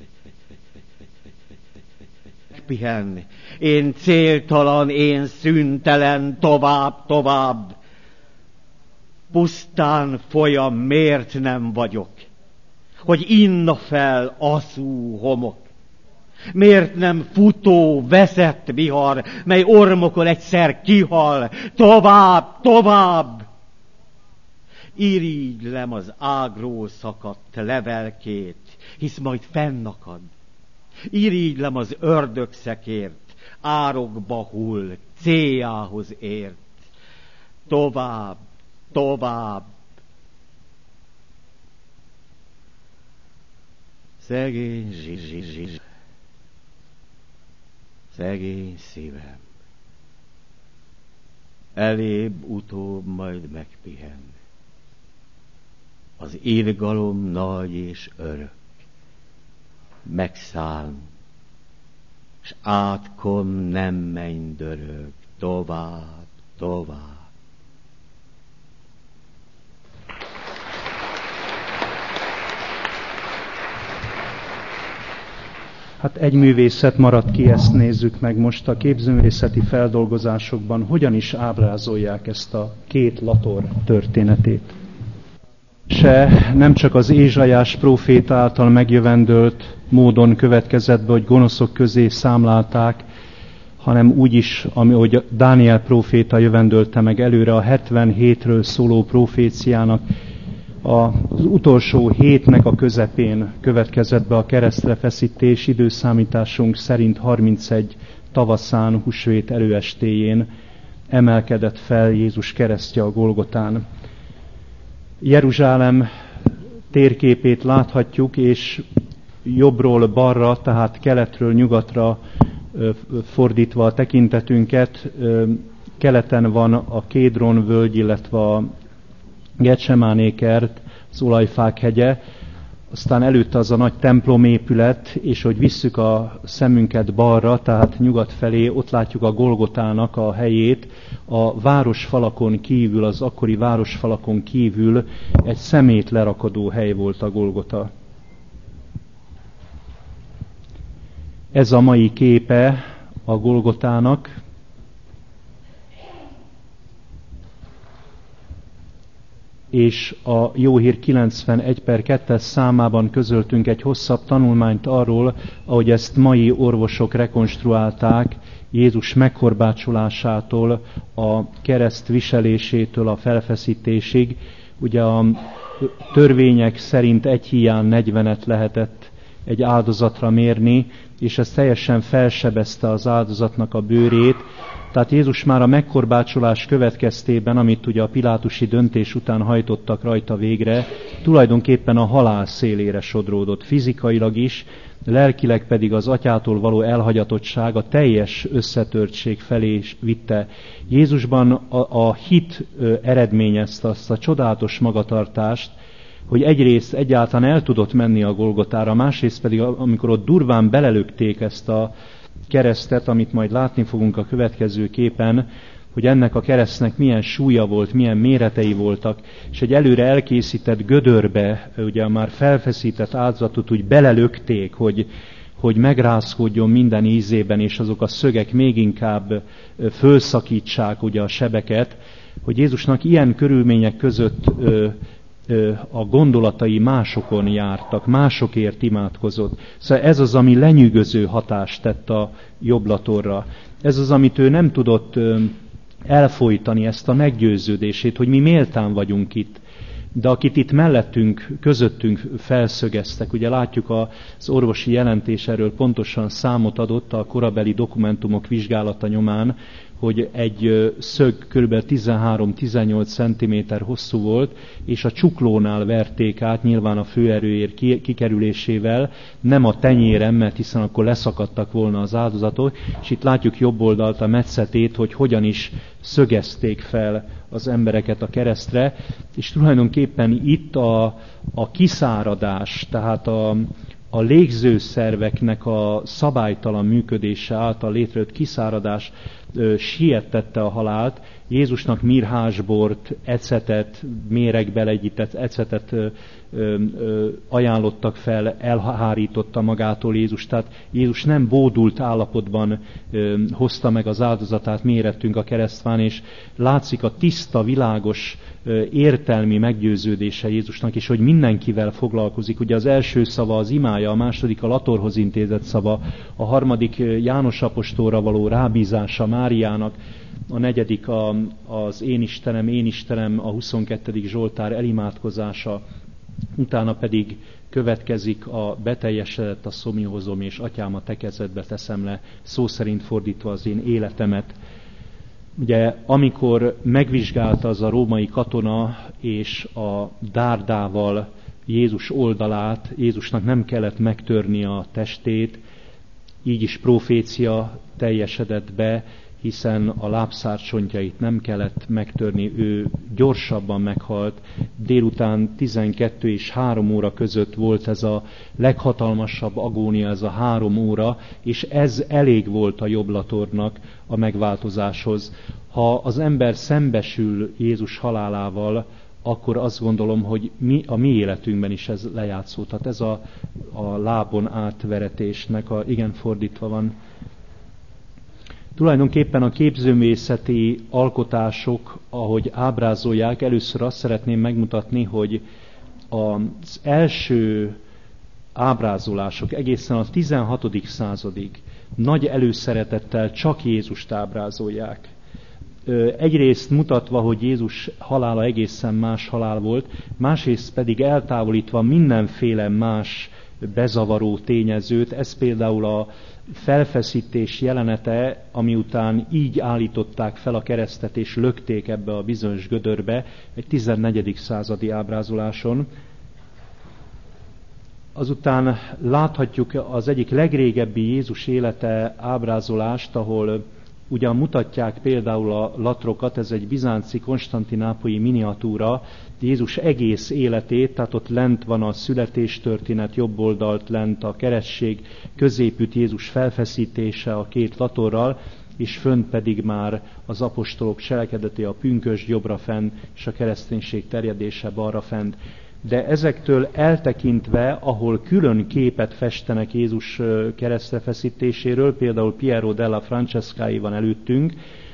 Pihenni. Én céltalan, én szüntelen, tovább, tovább. Pusztán folyam, miért nem vagyok? Hogy inna fel aszú homok. Miért nem futó, veszett vihar, mely ormokon egyszer kihal? Tovább, tovább! Irigylem az ágról szakadt levelkét, hisz majd fennakad. Irigylem az ördögszekért, árokba hull, céljához ért. Tovább, tovább. Szegény zsizsizs, szegény szívem, elébb utóbb majd megpihen. Az irgalom nagy és örök, megszáll, s átkom nem menj dörög, tovább, tovább.
Hát egy művészet maradt ki, ezt nézzük meg most a képzőművészeti feldolgozásokban, hogyan is ábrázolják ezt a két lator történetét. Se nem csak az Ézsaiás próféta által megjövendölt módon következett be, hogy gonoszok közé számlálták, hanem úgy is, ahogy Dániel próféta jövendölte meg előre a hetvenhétről szóló proféciának, az utolsó hétnek a közepén következett be a keresztre feszítés, időszámításunk szerint harmincegy tavaszán, húsvét előestéjén emelkedett fel Jézus keresztje a Golgotán. Jeruzsálem térképét láthatjuk, és jobbról balra, tehát keletről nyugatra fordítva a tekintetünket, keleten van a Kédron völgy, illetve a Getsemáné kert, az olajfák hegye, aztán előtte az a nagy templomépület, és hogy visszük a szemünket balra, tehát nyugat felé, ott látjuk a Golgotának a helyét. A városfalakon kívül, az akkori városfalakon kívül egy szemét lerakadó hely volt a Golgota. Ez a mai képe a Golgotának. És a Jó Hír kilencvenegy per kettes számában közöltünk egy hosszabb tanulmányt arról, ahogy ezt mai orvosok rekonstruálták, Jézus megkorbácsolásától, a kereszt viselésétől a felfeszítésig. Ugye a törvények szerint egy híján negyvenet lehetett egy áldozatra mérni, és ez teljesen felsebezte az áldozatnak a bőrét. Tehát Jézus már a megkorbácsolás következtében, amit ugye a pilátusi döntés után hajtottak rajta végre, tulajdonképpen a halál szélére sodródott fizikailag is, lelkileg pedig az atyától való elhagyatottság, a teljes összetörtség felé is vitte. Jézusban a, a hit eredményezte azt a csodálatos magatartást, hogy egyrészt egyáltalán el tudott menni a Golgotára, másrészt pedig amikor ott durván belelökték ezt a keresztet, amit majd látni fogunk a következő képen, hogy ennek a keresztnek milyen súlya volt, milyen méretei voltak, és egy előre elkészített gödörbe, ugye már felfeszített áldozatot úgy belelökték, hogy, hogy megrázkódjon minden ízében, és azok a szögek még inkább fölszakítsák ugye a sebeket, hogy Jézusnak ilyen körülmények között a gondolatai másokon jártak, másokért imádkozott. Szóval ez az, ami lenyűgöző hatást tett a jobb latorra. Ez az, amit ő nem tudott elfojtani, ezt a meggyőződését, hogy mi méltán vagyunk itt. De akit itt mellettünk, közöttünk felszögeztek, ugye látjuk az orvosi jelentés erről pontosan számot adott a korabeli dokumentumok vizsgálata nyomán, hogy egy szög kb. tizenhárom-tizennyolc centiméter hosszú volt, és a csuklónál verték át, nyilván a főerőér kikerülésével, nem a tenyérem, mert hiszen akkor leszakadtak volna az áldozatok, és itt látjuk jobb oldalt a metszetét, hogy hogyan is szögezték fel az embereket a keresztre, és tulajdonképpen itt a, a kiszáradás, tehát a, a légzőszerveknek a szabálytalan működése által létrejött kiszáradás ö, sietette a halált. Jézusnak mirhásbort, ecetet, méregbe legyített ecetet ö, ö, ö, ajánlottak fel, elhárította magától Jézus. Tehát Jézus nem bódult állapotban ö, hozta meg az áldozatát, mérettünk a keresztván, és látszik a tiszta, világos, ö, értelmi meggyőződése Jézusnak, és hogy mindenkivel foglalkozik. Ugye az első szava az imája, a második a latorhoz intézett szava, a harmadik János apostolra való rábízása Máriának, a negyedik a, az Én Istenem, Én Istenem, a huszonkettedik Zsoltár elimádkozása, utána pedig következik a beteljesedett a szomjúhozom, és atyám a te kezedbe teszem le, szó szerint fordítva az én életemet. Ugye amikor megvizsgálta az a római katona és a dárdával Jézus oldalát, Jézusnak nem kellett megtörni a testét, így is profécia teljesedett be, hiszen a lábszárcsontjait nem kellett megtörni, ő gyorsabban meghalt. Délután tizenkettő és három óra között volt ez a leghatalmasabb agónia, ez a három óra, és ez elég volt a jobblatornak a megváltozáshoz. Ha az ember szembesül Jézus halálával, akkor azt gondolom, hogy mi, a mi életünkben is ez lejátszódhat. Ez a, a lábon átveretésnek a, igen, fordítva van. Tulajdonképpen a képzőművészeti alkotások, ahogy ábrázolják, először azt szeretném megmutatni, hogy az első ábrázolások egészen a tizenhatodik századig nagy előszeretettel csak Jézust ábrázolják. Egyrészt mutatva, hogy Jézus halála egészen más halál volt, másrészt pedig eltávolítva mindenféle más bezavaró tényezőt. Ez például a felfeszítés jelenete, ami után így állították fel a keresztet és lökték ebbe a bizonyos gödörbe, egy tizennegyedik századi ábrázoláson. Azután láthatjuk az egyik legrégebbi Jézus élete ábrázolást, ahol ugyan mutatják például a latrokat, ez egy bizánci konstantinápolyi miniatúra, Jézus egész életét, tehát ott lent van a születéstörténet, jobb oldalt lent a keresztség, középütt Jézus felfeszítése a két latorral, és fönt pedig már az apostolok cselekedete, a pünkösd jobbra fenn, és a kereszténység terjedése balra fent. De ezektől eltekintve, ahol külön képet festenek Jézus keresztre feszítéséről, például Piero della Francescai van előttünk,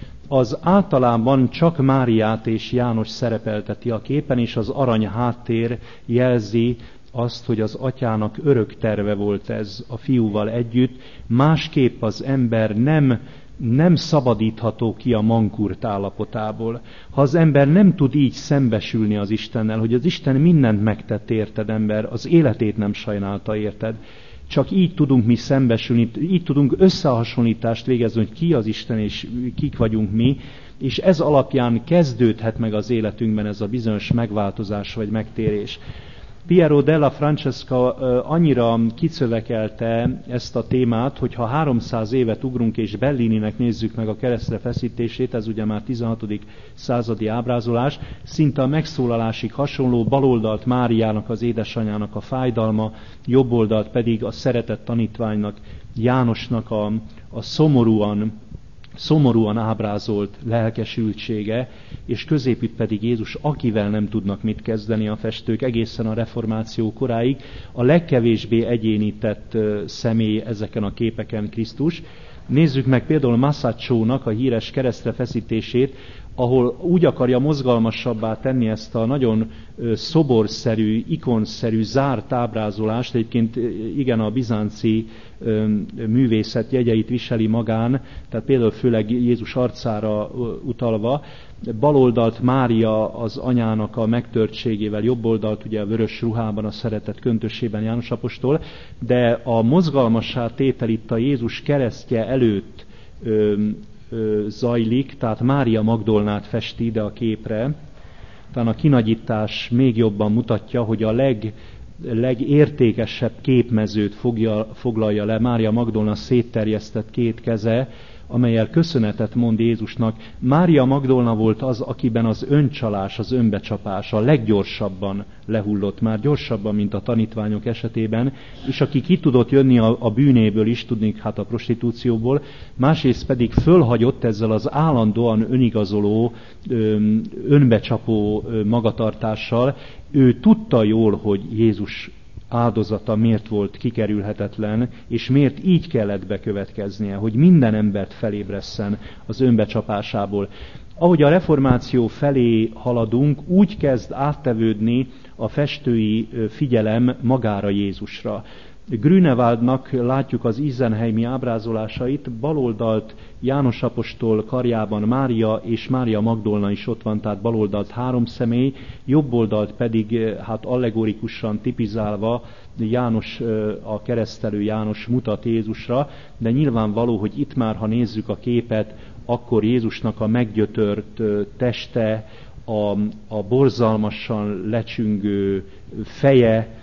az általában csak Máriát és János szerepelteti a képen, és az arany háttér jelzi azt, hogy az atyának örök terve volt ez a fiúval együtt. Másképp az ember nem nem szabadítható ki a mankurt állapotából. Ha az ember nem tud így szembesülni az Istennel, hogy az Isten mindent megtett érted, ember, az életét nem sajnálta érted, csak így tudunk mi szembesülni, így tudunk összehasonlítást végezni, hogy ki az Isten és kik vagyunk mi, és ez alapján kezdődhet meg az életünkben ez a bizonyos megváltozás vagy megtérés. Piero della Francesca annyira kicövekelte ezt a témát, hogy ha háromszáz évet ugrunk és Bellininek nézzük meg a keresztre feszítését, ez ugye már tizenhatodik századi ábrázolás, szinte a megszólalásig hasonló, baloldalt Máriának, az édesanyjának a fájdalma, jobboldalt pedig a szeretett tanítványnak, Jánosnak a, a szomorúan, szomorúan ábrázolt lelkesültsége, és középütt pedig Jézus, akivel nem tudnak mit kezdeni a festők egészen a reformáció koráig, a legkevésbé egyénített személy ezeken a képeken Krisztus. Nézzük meg például Masaccio-nak a híres keresztre feszítését, ahol úgy akarja mozgalmasabbá tenni ezt a nagyon szoborszerű, ikonszerű, zárt ábrázolást, egyébként igen a bizánci művészet jegyeit viseli magán, tehát például főleg Jézus arcára utalva, baloldalt Mária az anyának a megtörtségével, jobboldalt ugye a vörös ruhában, a szeretet köntösében János apostol, de a mozgalmassá tétel itt a Jézus keresztje előtt ö, ö, zajlik, tehát Mária Magdolnát festi ide a képre. Talán a kinagyítás még jobban mutatja, hogy a leg, legértékesebb képmezőt fogja, foglalja le Mária Magdolna szétterjesztett két keze, amellyel köszönetet mond Jézusnak. Mária Magdolna volt az, akiben az öncsalás, az önbecsapás a leggyorsabban lehullott, már gyorsabban, mint a tanítványok esetében, és aki ki tudott jönni a, a bűnéből is, tudnék, hát a prostitúcióból, másrészt pedig fölhagyott ezzel az állandóan önigazoló, önbecsapó magatartással. Ő tudta jól, hogy Jézus áldozata miért volt kikerülhetetlen, és miért így kellett bekövetkeznie, hogy minden embert felébresszen az önbecsapásából. Ahogy a reformáció felé haladunk, úgy kezd áttevődni a festői figyelem magára Jézusra. Grünewaldnak látjuk az Isenheimi ábrázolásait, baloldalt János apostol karjában Mária és Mária Magdolna is ott van, tehát baloldalt három személy, jobboldalt pedig hát allegorikusan tipizálva János, a keresztelő János mutat Jézusra, de nyilvánvaló, hogy itt már, ha nézzük a képet, akkor Jézusnak a meggyötört teste, a, a borzalmasan lecsüngő feje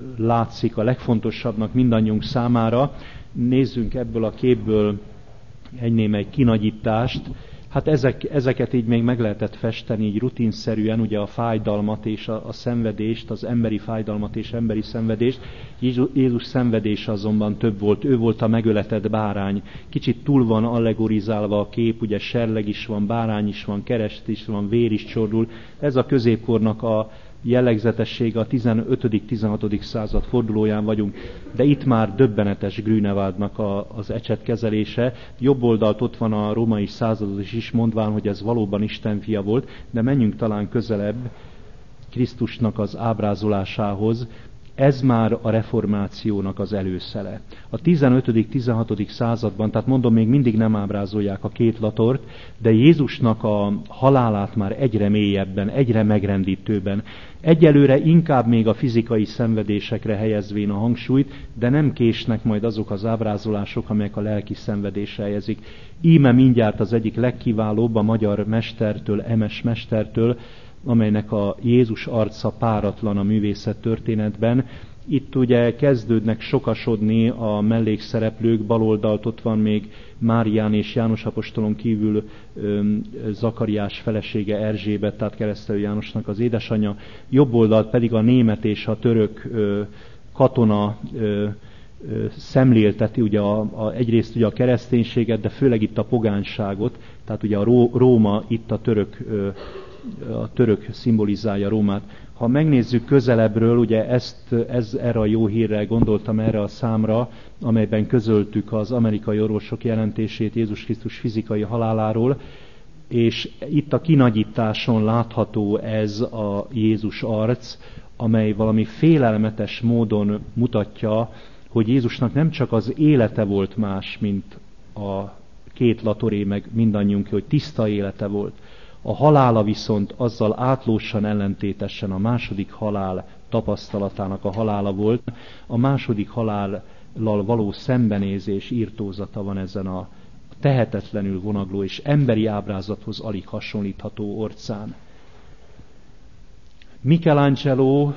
látszik a legfontosabbnak mindannyiunk számára. Nézzünk ebből a képből egy némely kinagyítást. Hát ezek, ezeket így még meg lehetett festeni így rutinszerűen, ugye a fájdalmat és a, a szenvedést, az emberi fájdalmat és emberi szenvedést. Jézus, Jézus szenvedése azonban több volt, ő volt a megöletett bárány. Kicsit túl van allegorizálva a kép, ugye serleg is van, bárány is van, kereszt is van, vér is csordul. Ez a középkornak a jellegzetessége, a tizenötödik-tizenhatodik század fordulóján vagyunk, de itt már döbbenetes Grünewaldnak a, az ecsetkezelése. Jobb oldalt ott van a római százados is, mondván, hogy ez valóban Isten fia volt, de menjünk talán közelebb Krisztusnak az ábrázolásához. Ez már a reformációnak az előszele. A tizenötödik-tizenhatodik században, tehát mondom, még mindig nem ábrázolják a két latort, de Jézusnak a halálát már egyre mélyebben, egyre megrendítőben, egyelőre inkább még a fizikai szenvedésekre helyezvén a hangsúlyt, de nem késnek majd azok az ábrázolások, amelyek a lelki szenvedésre helyezik. Íme mindjárt az egyik legkiválóbb a magyar mestertől, Emes mestertől, amelynek a Jézus arca páratlan a művészet történetben. Itt ugye kezdődnek sokasodni a mellékszereplők, baloldalt ott van még Márián és János apostolon kívül öm, Zakariás felesége Erzsébet, tehát Keresztelő Jánosnak az édesanyja, jobb oldalt pedig a német és a török ö, katona ö, ö, szemlélteti ugye a, a, egyrészt ugye a kereszténységet, de főleg itt a pogánságot, tehát ugye a Ró, Róma, itt a török ö, a török szimbolizálja Rómát. Ha megnézzük közelebbről, ugye ezt, ez, erre a jó hírre gondoltam, erre a számra, amelyben közöltük az amerikai orvosok jelentését Jézus Krisztus fizikai haláláról, és itt a kinagyításon látható ez a Jézus arc, amely valami félelmetes módon mutatja, hogy Jézusnak nem csak az élete volt más, mint a két latoré, meg mindannyiunk, hogy tiszta élete volt. A halála viszont azzal átlósan ellentétesen a második halál tapasztalatának a halála volt. A második halállal való szembenézés írtózata van ezen a tehetetlenül vonagló és emberi ábrázathoz alig hasonlítható orcán. Michelangelo